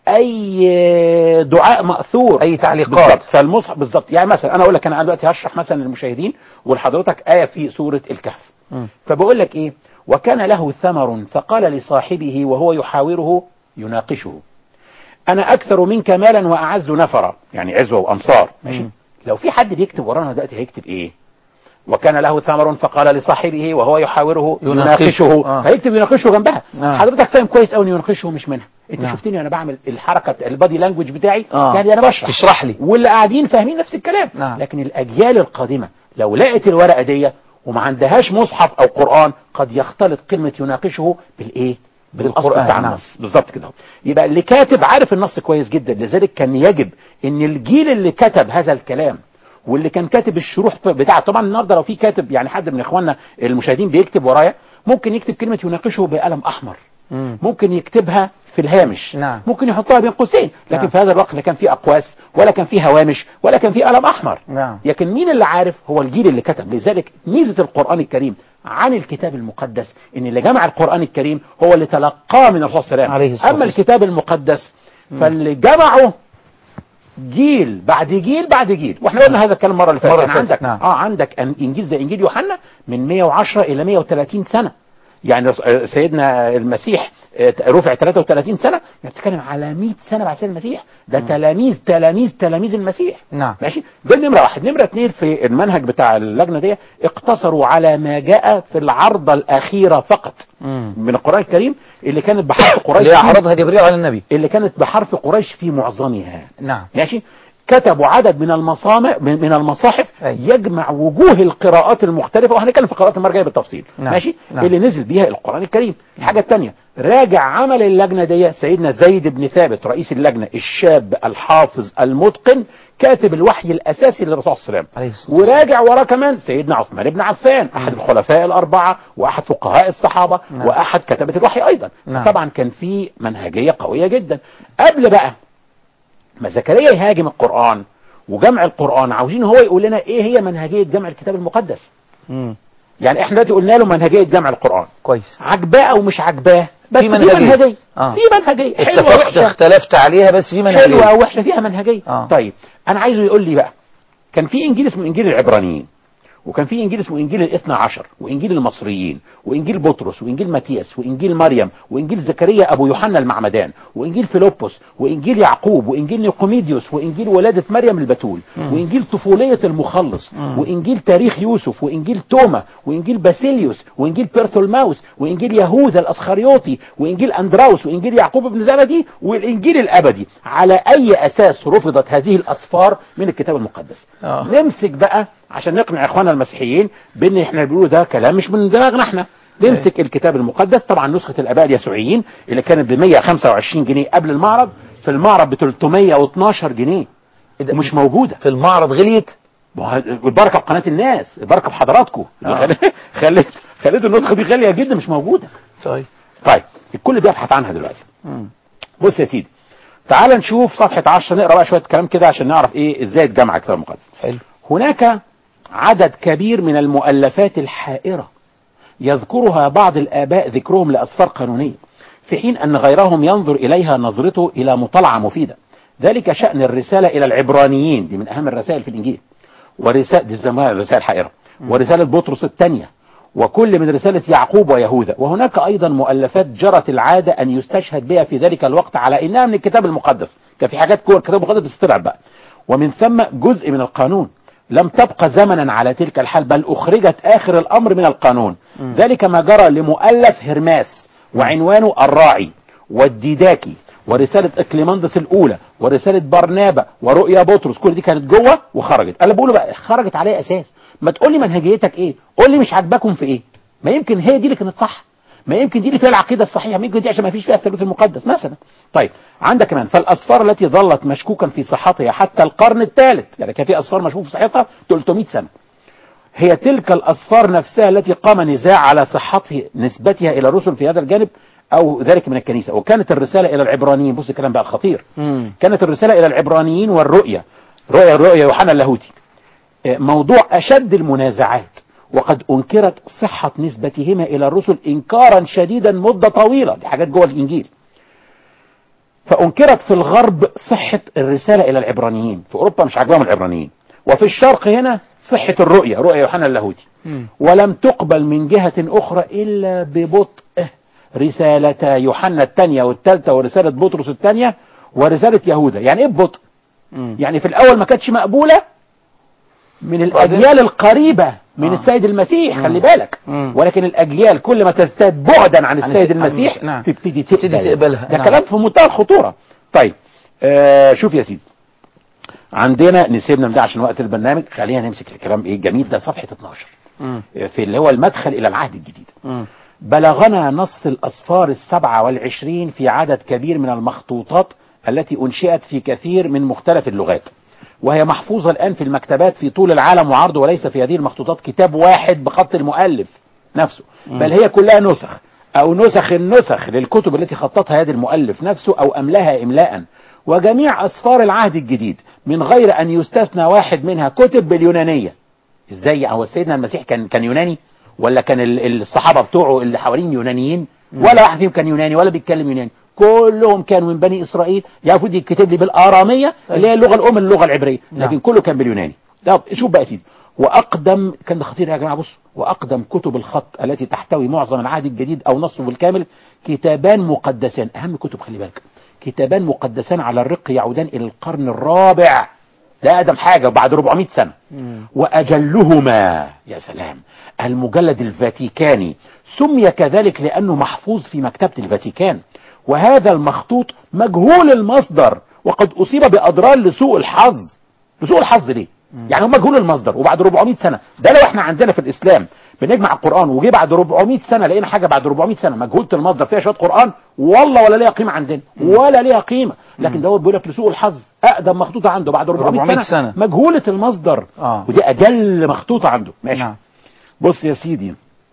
أي دعاء مأثور، أي تعليقات فالمصحف بالظبط. يعني مثلا أنا أقول لك أنا دلوقتي هشرح مثلا للمشاهدين ولحضرتك آية في سورة الكهف، مم. فبقول لك إيه: وكان له ثمر فقال لصاحبه وهو يحاوره يناقشه أنا أكثر منك مالا وأعز نفرا، يعني عزوة وأنصار. ماشي. لو في حد بيكتب ورانا دلوقتي هيكتب إيه؟ وكان له ثمر فقال لصاحبه وهو يحاوره يناقشه, يناقشه. آه. هيكتب يناقشه جنبها. آه. حضرتك فاهم كويس قوي يناقشه مش منها. انت نعم. شفتني انا بعمل الحركه البادي لانجوج بتاعي آه. يعني انا بشرح تشرح لي واللي قاعدين فاهمين نفس الكلام. نعم. لكن الاجيال القادمه لو لقت الورقه دي وما عندهاش مصحف او قرآن قد يختلط كلمة يناقشه بالايه بالقرآن بتاع النص. بالظبط كده. يبقى اللي كاتب عارف النص كويس جدا، لذلك كان يجب ان الجيل اللي كتب هذا الكلام واللي كان كاتب الشروح بتاعه، طبعا النهارده لو في كاتب يعني حد من اخواننا المشاهدين بيكتب ورايا ممكن يكتب كلمة يناقشه بقلم احمر، مم. ممكن يكتبها في الهامش، نعم. ممكن يحطها بين قوسين، لكن نعم. في هذا الوقت لا كان في اقواس ولا كان في هوامش ولا كان في قلم احمر، نعم. لكن مين اللي عارف؟ هو الجيل اللي كتب. لذلك ميزة القرآن الكريم عن الكتاب المقدس ان اللي جمع القرآن الكريم هو اللي تلقاه من الرسول صلى الله عليه وسلم. اما الكتاب المقدس فاللي جمعه جيل بعد جيل بعد جيل، واحنا قلنا هذا الكلام المره اللي فاتت. يعني عندك نعم. اه عندك انجيل زي انجيل يوحنا من مئة وعشرة الى مئة وثلاثين سنة، يعني سيدنا المسيح رفع ثلاثة وثلاثين سنة، بتتكلم على مئة سنة بعد سيدنا المسيح. ده م. تلاميذ تلاميذ تلاميذ المسيح. نعم. ماشي. ده نمرة واحد. نمرة اثنين في المنهج بتاع اللجنة دي اقتصروا على ما جاء في العرضة الأخيرة فقط م. من القرآن الكريم اللي كانت بحرف قريش اللي عرضها جبريل على النبي، اللي كانت بحرف قريش في معظمها. نعم. ماشي. كتبوا عدد من المصامع من المصاحف أي. يجمع وجوه القراءات المختلفة، وهنتكلم في القراءات المرة الجاية بالتفصيل. نعم. ماشي. نعم. اللي نزل بيها القرآن الكريم. الحاجة الثانية راجع عمل اللجنة دي سيدنا زيد بن ثابت رئيس اللجنة، الشاب الحافظ المتقن كاتب الوحي الأساسي للرسول صلى الله عليه وسلم. وراجع وراه كمان سيدنا عثمان بن عفان أحد م. الخلفاء الأربعة وأحد فقهاء الصحابة. نعم. وأحد كتبة الوحي أيضا. نعم. طبعا كان في منهجية قوية جدا. قبل بقى ما زكريا يهاجم القرآن وجمع القرآن عاوزين هو يقول لنا ايه هي منهجية جمع الكتاب المقدس. مم. يعني احنا دلوقتي قلنا له منهجية جمع القرآن كويس، عجباه او مش عجباه بس في منهجية, في منهجية. آه. في منهجية اتفقت اختلفت عليها بس في منهجية حلوة او وحشة فيها منهجية. آه. طيب انا عايزه يقول لي بقى كان في انجيل اسمه انجيل العبرانيين، وكان في انجيل اسمه انجيل الاثنى عشر، وانجيل المصريين، وانجيل بطرس، وانجيل ماتياس، وانجيل مريم، وانجيل زكريا ابو يوحنا المعمدان، وانجيل فيلبس، وانجيل يعقوب، وانجيل نيقوميديوس، وانجيل ولادة مريم البتول، م. وانجيل طفولية المخلص، م. وانجيل تاريخ يوسف، وانجيل توما، وانجيل باسيليوس، وانجيل بيرثولماوس، وانجيل يهوذا الاسخريوطي، وانجيل اندراوس، وانجيل يعقوب بن زبدي، والانجيل الابدي. على اي اساس رفضت هذه الاسفار من الكتاب المقدس؟ آه. نمسك بقى عشان نقنع اخواننا المسيحيين بان احنا بنقوله ده كلام مش من دماغنا احنا. نمسك الكتاب المقدس. طبعا نسخة الاباء اليسوعيين اللي كانت ب مئة وخمسة وعشرين جنيه قبل المعرض، في المعرض ب ثلاثمئة واثناشر جنيه مش موجودة في المعرض. غليت البركة بقناة الناس، البركة بحضراتكم. آه. خليت خليت النسخة دي غالية جدا مش موجودة. طيب طيب الكل بيبحث عنها دلوقتي. مم. بص يا سيدي تعال نشوف صفحة عشرة نقرأ بقى شوية كلام كده عشان نعرف ايه ازاي اتجمع الكتاب المقدس. حلو. هناك عدد كبير من المؤلفات الحائرة يذكرها بعض الآباء ذكرهم لأسفار قانونية، في حين أن غيرهم ينظر إليها نظرته إلى مطالعة مفيدة. ذلك شأن الرسالة إلى العبرانيين، دي من أهم الرسائل في الإنجيل، ورسالة دي الرسائل الحائرة، ورسالة بطرس الثانية، وكل من رسالة يعقوب ويهوذا. وهناك أيضا مؤلفات جرت العادة أن يستشهد بها في ذلك الوقت على إنها من الكتاب المقدس. كان في حاجات جوه الكتاب المقدس بتستبعد بقى. ومن ثم جزء من القانون، لم تبقى زمنا على تلك الحال، بل أخرجت آخر الأمر من القانون. م. ذلك ما جرى لمؤلف هرماس وعنوانه الراعي والديداكي ورسالة إكليماندس الأولى ورسالة برنابا ورؤيا بطرس، كل دي كانت جوه وخرجت. أنا بقوله بقى خرجت عليه أساس. ما تقول لي منهجيتك إيه، قول لي مش عاجباكم في إيه. ما يمكن هي دي اللي كانت صح، ما يمكن دي اللي فيها العقيدة الصحيحة، ما يمكن دي عشان ما فيش فيها الثالوث المقدس مثلا. طيب عندك كمان فالأسفار التي ظلت مشكوكا في صحتها حتى القرن الثالث، يعني كان في أسفار مشكوك في صحتها ثلاثمائة سنة، هي تلك الأسفار نفسها التي قام نزاع على صحة نسبتها إلى الرسل في هذا الجانب أو ذلك من الكنيسة. وكانت الرسالة إلى العبرانيين، بص الكلام بقى الخطير، مم. كانت الرسالة إلى العبرانيين والرؤية، رؤية رؤية يوحنا اللاهوتي، موضوع أشد المنازعات، وقد أنكرت صحة نسبتهما إلى الرسل إنكارا شديدا مدة طويلة، دي حاجات جوه الإنجيل. فأنكرت في الغرب صحة الرسالة إلى العبرانيين، في أوروبا مش عجبهم العبرانيين، وفي الشرق هنا صحة الرؤية، رؤية يوحنا اللاهوتي، ولم تقبل من جهة أخرى إلا ببطء رسالة يوحنا الثانية والثالثة ورسالة بطرس الثانية ورسالة يهوذا. يعني إيه ببطء؟ يعني في الأول ما كانتش مقبولة من الأجيال القريبة من آه. السيد المسيح، مم. خلي بالك، مم. ولكن الأجيال كل ما تزداد بعدا عن السيد المسيح نعم. تبتدي تقبل. تقبلها. ده نعم. كلام في منتهى الخطورة. طيب آه شوف يا سيدي، عندنا نسيبنا من ده عشان وقت البرنامج، خلينا نمسك الكلام ايه الجميل ده، صفحة اتناشر مم. في اللي هو المدخل إلى العهد الجديد. مم. بلغنا نص الأسفار السبعة والعشرين في عدد كبير من المخطوطات التي أنشئت في كثير من مختلف اللغات، وهي محفوظة الآن في المكتبات في طول العالم وعرضه، وليس في هذه المخطوطات كتاب واحد بخط المؤلف نفسه، بل هي كلها نسخ أو نسخ النسخ للكتب التي خططها يد المؤلف نفسه أو أملاها إملاء. وجميع أسفار العهد الجديد من غير أن يستثنى واحد منها كتب باليونانية. إزاي؟ هو سيدنا المسيح كان كان يوناني ولا كان الصحابة بتوعه اللي حوالين يونانيين؟ ولا واحد فيهم كان يوناني ولا بيتكلم يوناني، كلهم كانوا من بني إسرائيل. يعرفوا دي يكتب لي بالآرامية اللي هي اللغة الأم اللغة العبرية، لكن كله كان باليوناني. طب شوف بقى سيدي، وأقدم كان خطير يا جماعة، بص، وأقدم كتب الخط التي تحتوي معظم العهد الجديد أو نصه بالكامل كتابان مقدسان، أهم كتب خلي بالك، كتابان مقدسان على الرق يعودان إلى القرن الرابع، ده أقدم حاجة بعد أربعمائة سنة. مم. وأجلهما يا سلام المجلد الفاتيكاني، سمي كذلك لأنه محفوظ في مكتبة الفاتيكان، وهذا المخطوط مجهول المصدر وقد أصيب بأضرار لسوء الحظ. لسوء الحظ ليه؟ مم. يعني هو مجهول المصدر وبعد أربعمائة سنة. ده لو احنا عندنا في الإسلام بنجمع القرآن وجي بعد أربعمائة سنة لقينا حاجة بعد أربعمائة سنة مجهولة المصدر فيها شوية قرآن، والله ولا ليها قيمة عندنا ولا ليها قيمة. لكن ده هو بيقول لك لسوء الحظ أقدم مخطوطة عنده بعد أربعمائة سنة, سنة مجهولة المصدر. آه. ودي أجل مخطوطة عنده. ماشي. نعم. بص يا سيدي،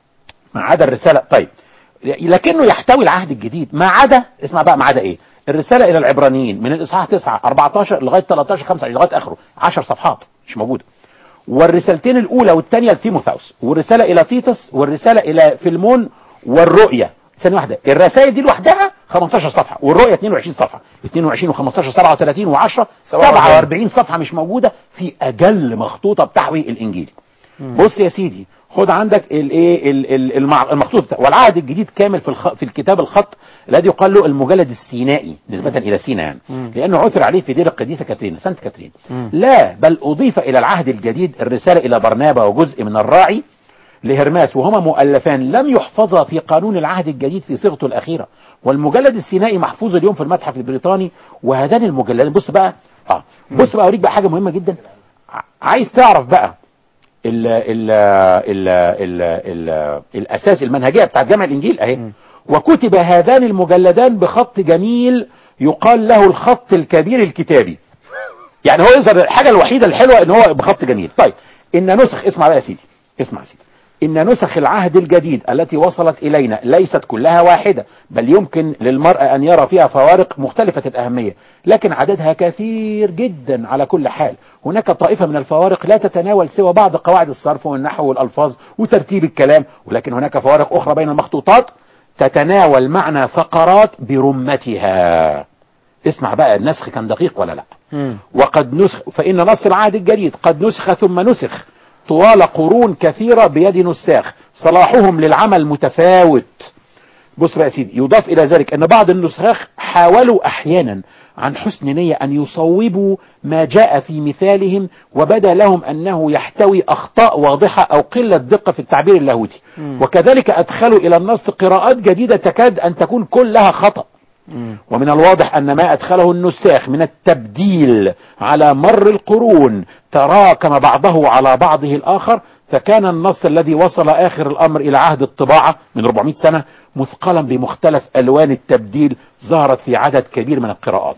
ما عدا الرسالة، طيب لكنه يحتوي العهد الجديد ما عدا، اسمع بقى ما عدا ايه، الرسالة إلى العبرانيين من الإصحاح تسعة أربعتاشر لغاية تلتاشر خمسة وعشرين لغاية آخره عشر صفحات مش موجودة، والرسالتين الأولى والثانية لتيموثاوس، والرسالة إلى تيتس، والرسالة إلى فيلمون، والرؤية ثانية واحدة. الرسائل دي لوحدها خمستاشر صفحة، والرؤية اتنين وعشرين صفحة، اتنين وعشرين وخمستاشر سبعة وثلاثين وعشرة سبعة وأربعين صفحة مش موجودة في أجل مخطوطة بتحوي الإنجيل. مم. بص يا سيدي، خد عندك الايه المخطوط والعهد الجديد كامل في الخ... في الكتاب الخط الذي يقال له المجلد السينائي نسبة مم. الى سينا يعني مم. لانه عثر عليه في دير القديسة كاترين سانت كاترين. مم. لا بل اضيف الى العهد الجديد الرسالة الى برنابا وجزء من الراعي لهرماس، وهما مؤلفان لم يحفظا في قانون العهد الجديد في صيغته الاخيرة، والمجلد السينائي محفوظ اليوم في المتحف البريطاني. وهذان المجلدان بص بقى اه بص بقى اوريك بقى حاجة مهمة جدا. عايز تعرف بقى ال ال ال ال ال الاساس المنهجيه بتاعت جمع الانجيل اهي. وكتب هذان المجلدان بخط جميل يقال له الخط الكبير الكتابي، يعني هو يظهر الحاجه الوحيده الحلوه ان هو بخط جميل. طيب ان نسخ، اسمع بقى يا سيدي، اسمع يا سيدي، ان نسخ العهد الجديد التي وصلت الينا ليست كلها واحده، بل يمكن للمرء ان يرى فيها فوارق مختلفه الاهميه، لكن عددها كثير جدا. على كل حال هناك طائفة من الفوارق لا تتناول سوى بعض قواعد الصرف والنحو والألفاظ وترتيب الكلام، ولكن هناك فوارق أخرى بين المخطوطات تتناول معنى فقرات برمتها. اسمع بقى النسخ كان دقيق ولا لا. م. وقد نسخ، فإن نص العهد الجديد قد نسخ ثم نسخ طوال قرون كثيرة بيد نساخ صلاحهم للعمل متفاوت، بص بقى يا سيدي، يضاف إلى ذلك أن بعض النساخ حاولوا أحيانا عن حسن نية أن يصوبوا ما جاء في مثالهم، وبدا لهم أنه يحتوي أخطاء واضحة أو قلة دقة في التعبير اللاهوتي، وكذلك أدخلوا إلى النص قراءات جديدة تكاد أن تكون كلها خطأ. ومن الواضح أن ما أدخله النساخ من التبديل على مر القرون تراكم بعضه على بعضه الآخر، فكان النص الذي وصل آخر الأمر إلى عهد الطباعة من أربعمائة سنة مثقلا بمختلف ألوان التبديل ظهرت في عدد كبير من القراءات.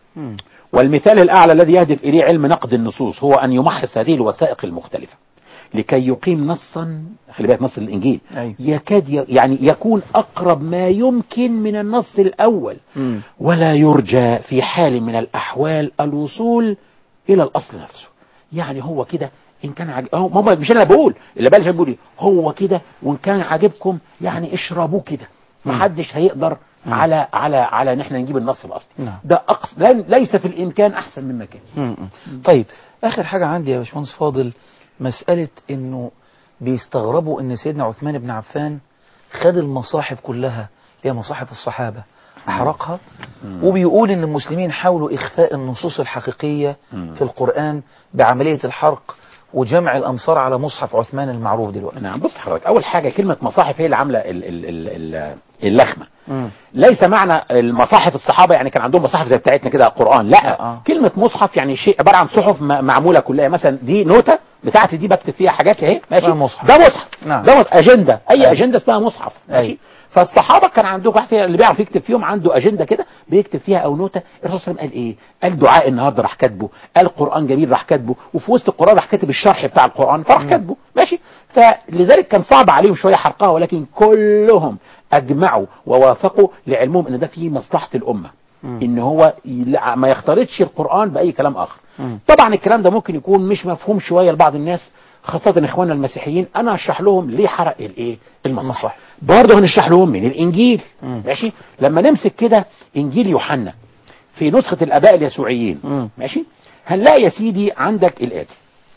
والمثال الأعلى الذي يهدف إليه علم نقد النصوص هو أن يمحص هذه الوثائق المختلفة لكي يقيم نصا، خلي بالك نص الإنجيل أيوه. يكاد ي... يعني يكون أقرب ما يمكن من النص الأول، م. ولا يرجى في حال من الأحوال الوصول إلى الأصل نفسه. يعني هو كده إن كان عجب... هو مش أنا بقول اللي بالي بقول هو كده، وإن كان عاجبكم يعني اشربوه كده، محدش هيقدر م. على على على نحن نجيب النص الأصلي. نعم. ده أقص... ليس في الإمكان أحسن مما كان. طيب آخر حاجة عندي يا باشمهندس فاضل، مسألة انه بيستغربوا ان سيدنا عثمان بن عفان خد المصاحف كلها اللي هي مصاحف الصحابة احرقها، وبيقول ان المسلمين حاولوا اخفاء النصوص الحقيقية في القرآن بعملية الحرق وجمع الامصار على مصحف عثمان المعروف دلوقتي. نعم بص حضرتك، اول حاجة كلمة مصاحف هي اللي عاملة اللخمة. ليس معنى المصاحف الصحابة يعني كان عندهم مصاحف زي بتاعتنا كده قرآن، لا آه. كلمة مصحف يعني شيء عبارة عن صحف معمولة كلها، مثلا دي نوتة بتاعتي دي بكتب فيها حاجات اهي ماشي، مصحف. ده مصحف. نعم. ده اجندة، اي أي. اجندة اسمها مصحف ماشي. أي. فالصحابة كان عندهم واحد اللي بيعرف يكتب فيهم عنده اجندة كده بيكتب فيها او نوتة. الرسول صلى الله عليه وسلم قال ايه؟ قال دعاء النهارده راح كاتبه، قال قرآن جميل راح كاتبه، وفي وسط القرآن راح كاتب الشرح بتاع القرآن فراح كاتبه ماشي. فلذلك كان صعب عليهم شوية حرقها، ولكن كلهم اجمعوا ووافقوا لعلمهم ان ده فيه مصلحة الامة، م. ان هو ما يختلطش القرآن باي كلام اخر. م. طبعا الكلام ده ممكن يكون مش مفهوم شوية لبعض الناس، خاصة اخواننا المسيحيين. انا هشرح لهم ليه حرق الايه المصاحف، برضه هنشرح لهم من الانجيل م. ماشي. لما نمسك كده انجيل يوحنا في نسخة الاباء اليسوعيين م. ماشي، هنلاقي يا سيدي عندك الاتي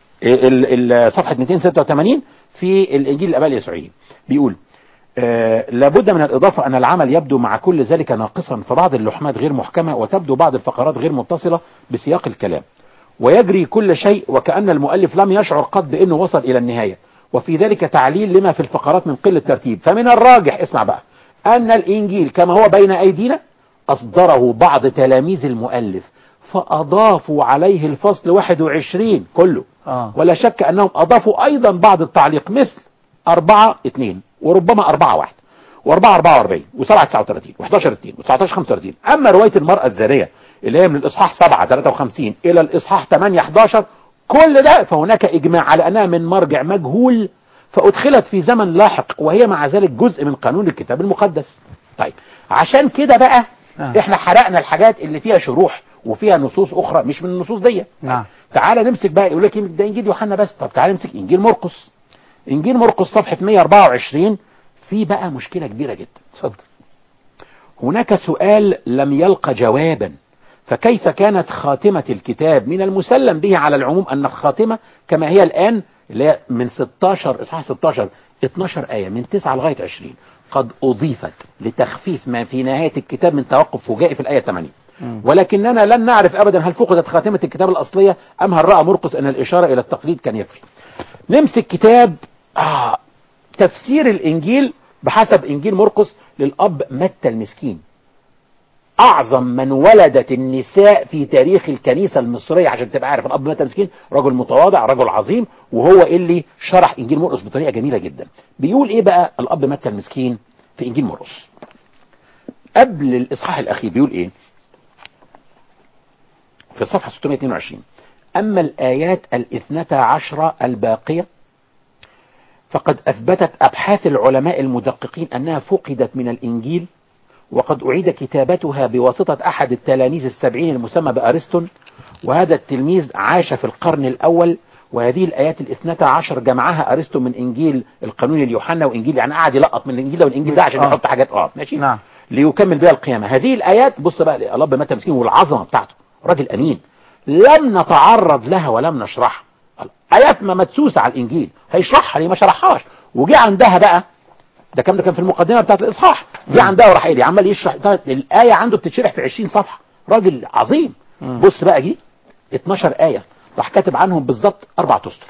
صفحة مئتين وستة وثمانين في الانجيل الاباء اليسوعيين بيقول آه لابد من الإضافة أن العمل يبدو مع كل ذلك ناقصا، فبعض اللحمات غير محكمة وتبدو بعض الفقرات غير متصلة بسياق الكلام، ويجري كل شيء وكأن المؤلف لم يشعر قط بأنه وصل إلى النهاية، وفي ذلك تعليل لما في الفقرات من قلة ترتيب. فمن الراجح اسمع بقى أن الإنجيل كما هو بين أيدينا أصدره بعض تلاميذ المؤلف فأضافوا عليه الفصل واحد وعشرين كله آه. ولا شك أنهم أضافوا أيضا بعض التعليق مثل أربعة اثنين وربما أربعة واحد وأربعة أربعة وأربعين وسبعة تسعة وثلاثين وحداشر اثنين وتسعتاشر خمسة وثلاثين. أما رواية المرأة الزانية اللي هي من الإصحاح سبعة ثلاثة وخمسين إلى الإصحاح ثمانية حداشر كل ده فهناك إجماع على أنها من مرجع مجهول فأدخلت في زمن لاحق، وهي مع ذلك جزء من قانون الكتاب المقدس. طيب عشان كده بقى آه. احنا حرقنا الحاجات اللي فيها شروح وفيها نصوص أخرى مش من النصوص دي. نعم. تعالى نمسك بقى، يقول لك ده إنجيل يوحنا بس، طب تعالى نمسك إنجيل مرقس. إنجيل مرقس صفحة مئة وأربعة وعشرين في بقى مشكلة كبيرة جدا. اتفضل. هناك سؤال لم يلقى جوابا، فكيف كانت خاتمة الكتاب؟ من المسلم به على العموم أن الخاتمة كما هي الآن اللي هي من ستاشر إصحاح ستاشر اثناشر آية من تسعة لغاية عشرين قد أضيفت لتخفيف ما في نهاية الكتاب من توقف فجائي في الآية ثمانية، ولكننا لن نعرف أبدا هل فقدت خاتمة الكتاب الأصلية أم هل رأى مرقس أن الإشارة إلى التقليد كان يكفي. نمسك كتاب آه تفسير الإنجيل بحسب إنجيل مرقس للأب متى المسكين، أعظم من ولدت النساء في تاريخ الكنيسة المصرية. عشان تبقى عارف الأب متى المسكين رجل متواضع رجل عظيم، وهو اللي شرح إنجيل مرقس بطريقة جميلة جدا. بيقول إيه بقى الأب متى المسكين في إنجيل مرقس قبل الإصحاح الأخير؟ بيقول إيه في الصفحة ستمائة واثنين وعشرين: أما الآيات الاثنتا عشرة الباقية فقد أثبتت أبحاث العلماء المدققين أنها فقدت من الإنجيل، وقد أعيد كتابتها بواسطة أحد التلاميذ السبعين المسمى بأرسطون، وهذا التلميذ عاش في القرن الأول. وهذه الآيات الاثنتا عشر جمعها أرسطو من إنجيل القانون اليوحنا وإنجيل، يعني قاعد يلقط من الإنجيل ده والإنجيل ده عشان آه. يحط حاجات اه ماشي نعم. ليكمل بها القيامة. هذه الآيات بص بقى الأب متى مسكين والعظمة بتاعته راجل أمين، لم نتعرض لها ولم نشرحها. آيات ما مدسوسة على الإنجيل هيشرحها ليه؟ ما شرحهاش. وجي عندها بقى ده كم ده كان في المقدمة بتاعت الإصحاح، دي عندها وراح قايل عمال يشرح الايه عنده بتتشرح في عشرين صفحه، راجل عظيم. مم. بص بقى دي اتناشر ايه راح كاتب عنهم بالظبط اربع اسطر.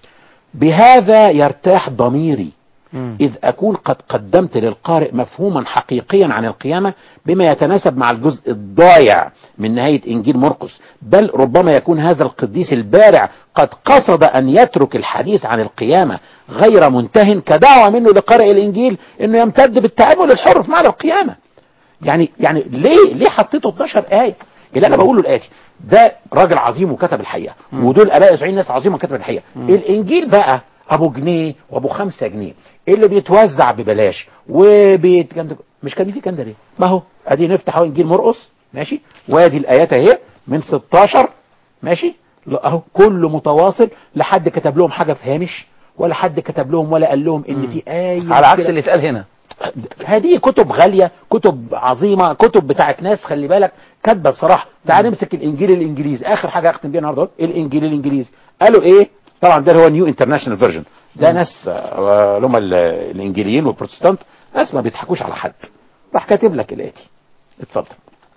بهذا يرتاح ضميري إذ أكون قد قدمت للقارئ مفهوما حقيقيا عن القيامة بما يتناسب مع الجزء الضايع من نهاية إنجيل مرقس، بل ربما يكون هذا القديس البارع قد قصد أن يترك الحديث عن القيامة غير منتهٍ كدعوة منه لقارئ الإنجيل أنه يمتد بالتأمل الحر في معنى القيامة. يعني يعني ليه ليه حطيته اتناشر آية؟ اللي أنا بقوله الآتي، ده راجل عظيم وكتب الحقيقة، ودول آباء إسرائيل ناس عظيمة وكتب الحقيقة. الإنجيل بقى ابو جنيه وابو خمسة جنيه اللي بيتوزع ببلاش وبيت مش كان في كان ده ليه؟ ما هو ادي نفتح اهو انجيل مرقس ماشي، وادي الايات اهي من ستاشر ماشي اهو كله متواصل، لا حد كتب لهم حاجه في هامش ولا حد كتب لهم ولا قال لهم ان في ايه على عكس اللي اتقال هنا. هذه كتب غاليه، كتب عظيمه، كتب بتاعت ناس خلي بالك كاتبه الصراحه. تعال نمسك الانجيل الانجليزي، اخر حاجه اختم بيها النهارده الانجيل الانجليزي قالوا ايه؟ طبعا ده هو نيو انترناشونال فيرجن، ده ناس اللي هم الانجيليين والبروتستانت ناس ما بيضحكوش على حد. راح كاتب لك الاتي، اتفضل.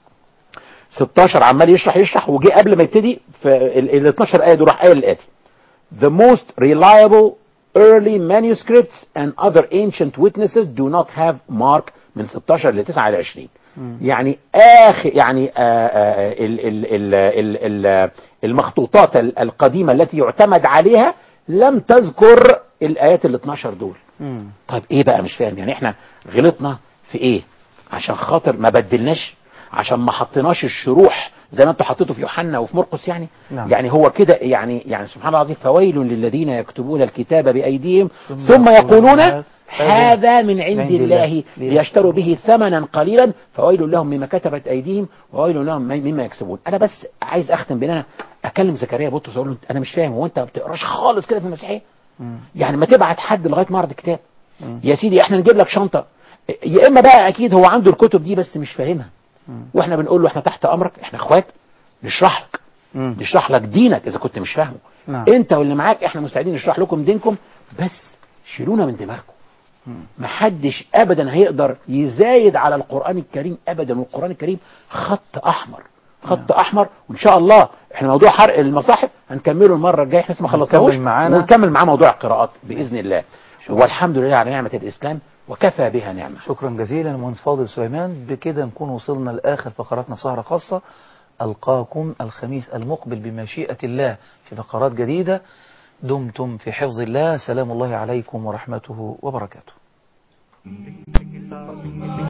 ستاشر عمال يشرح يشرح وجي قبل ما يبتدي في ال اتناشر ايه دول راح قايل الاتي: The most reliable early manuscripts and other ancient witnesses do not have mark من ستاشر ل تسعة ل عشرين. يعني اخر يعني آآ ال ال ال ال ال المخطوطات القديمة التي يعتمد عليها لم تذكر الايات ال اتناشر دول. مم. طيب ايه بقى مش فاهم، يعني احنا غلطنا في ايه؟ عشان خاطر ما بدلناش، عشان ما حطيناش الشروح زي ما انتوا حطيتوا في يوحنا وفي مرقس يعني. نعم. يعني هو كده يعني يعني سبحان الله العظيم، فويل للذين يكتبون الكتاب بايديهم ثم يقولون هذا من عند الله ليشتروا به ثمنا قليلا فويل لهم مما كتبت ايديهم وويل لهم مما يكسبون. انا بس عايز اختم بان انا اكلم زكريا بطرس اقول له انا مش فاهم، هو انت ما بتقراش خالص كده في المسيحيه؟ يعني ما تبعت حد لغايه معرض الكتاب يا سيدي، احنا نجيب لك شنطه، يا اما بقى اكيد هو عنده الكتب دي بس مش فاهمها، واحنا بنقول له احنا تحت امرك، احنا اخوات نشرح لك مم. نشرح لك دينك اذا كنت مش فاهمه. نعم. انت واللي معاك احنا مستعدين نشرح لكم دينكم، بس شيلونا من دماغكم. محدش ابدا هيقدر يزايد على القرآن الكريم ابدا، والقرآن الكريم خط احمر خط نعم. احمر. وان شاء الله احنا موضوع حرق المصاحف هنكمله المره الجايه، احنا لسه ما خلصناهوش، ونكمل معاه موضوع القراءات باذن الله. والحمد لله على نعمه الاسلام وكفى بها نعمه. شكرا جزيلا المهندس فاضل سليمان. بكده نكون وصلنا لاخر فقراتنا في سهره خاصه. القاكم الخميس المقبل بمشيئه الله في فقرات جديده. دمتم في حفظ الله، سلام الله عليكم ورحمته وبركاته.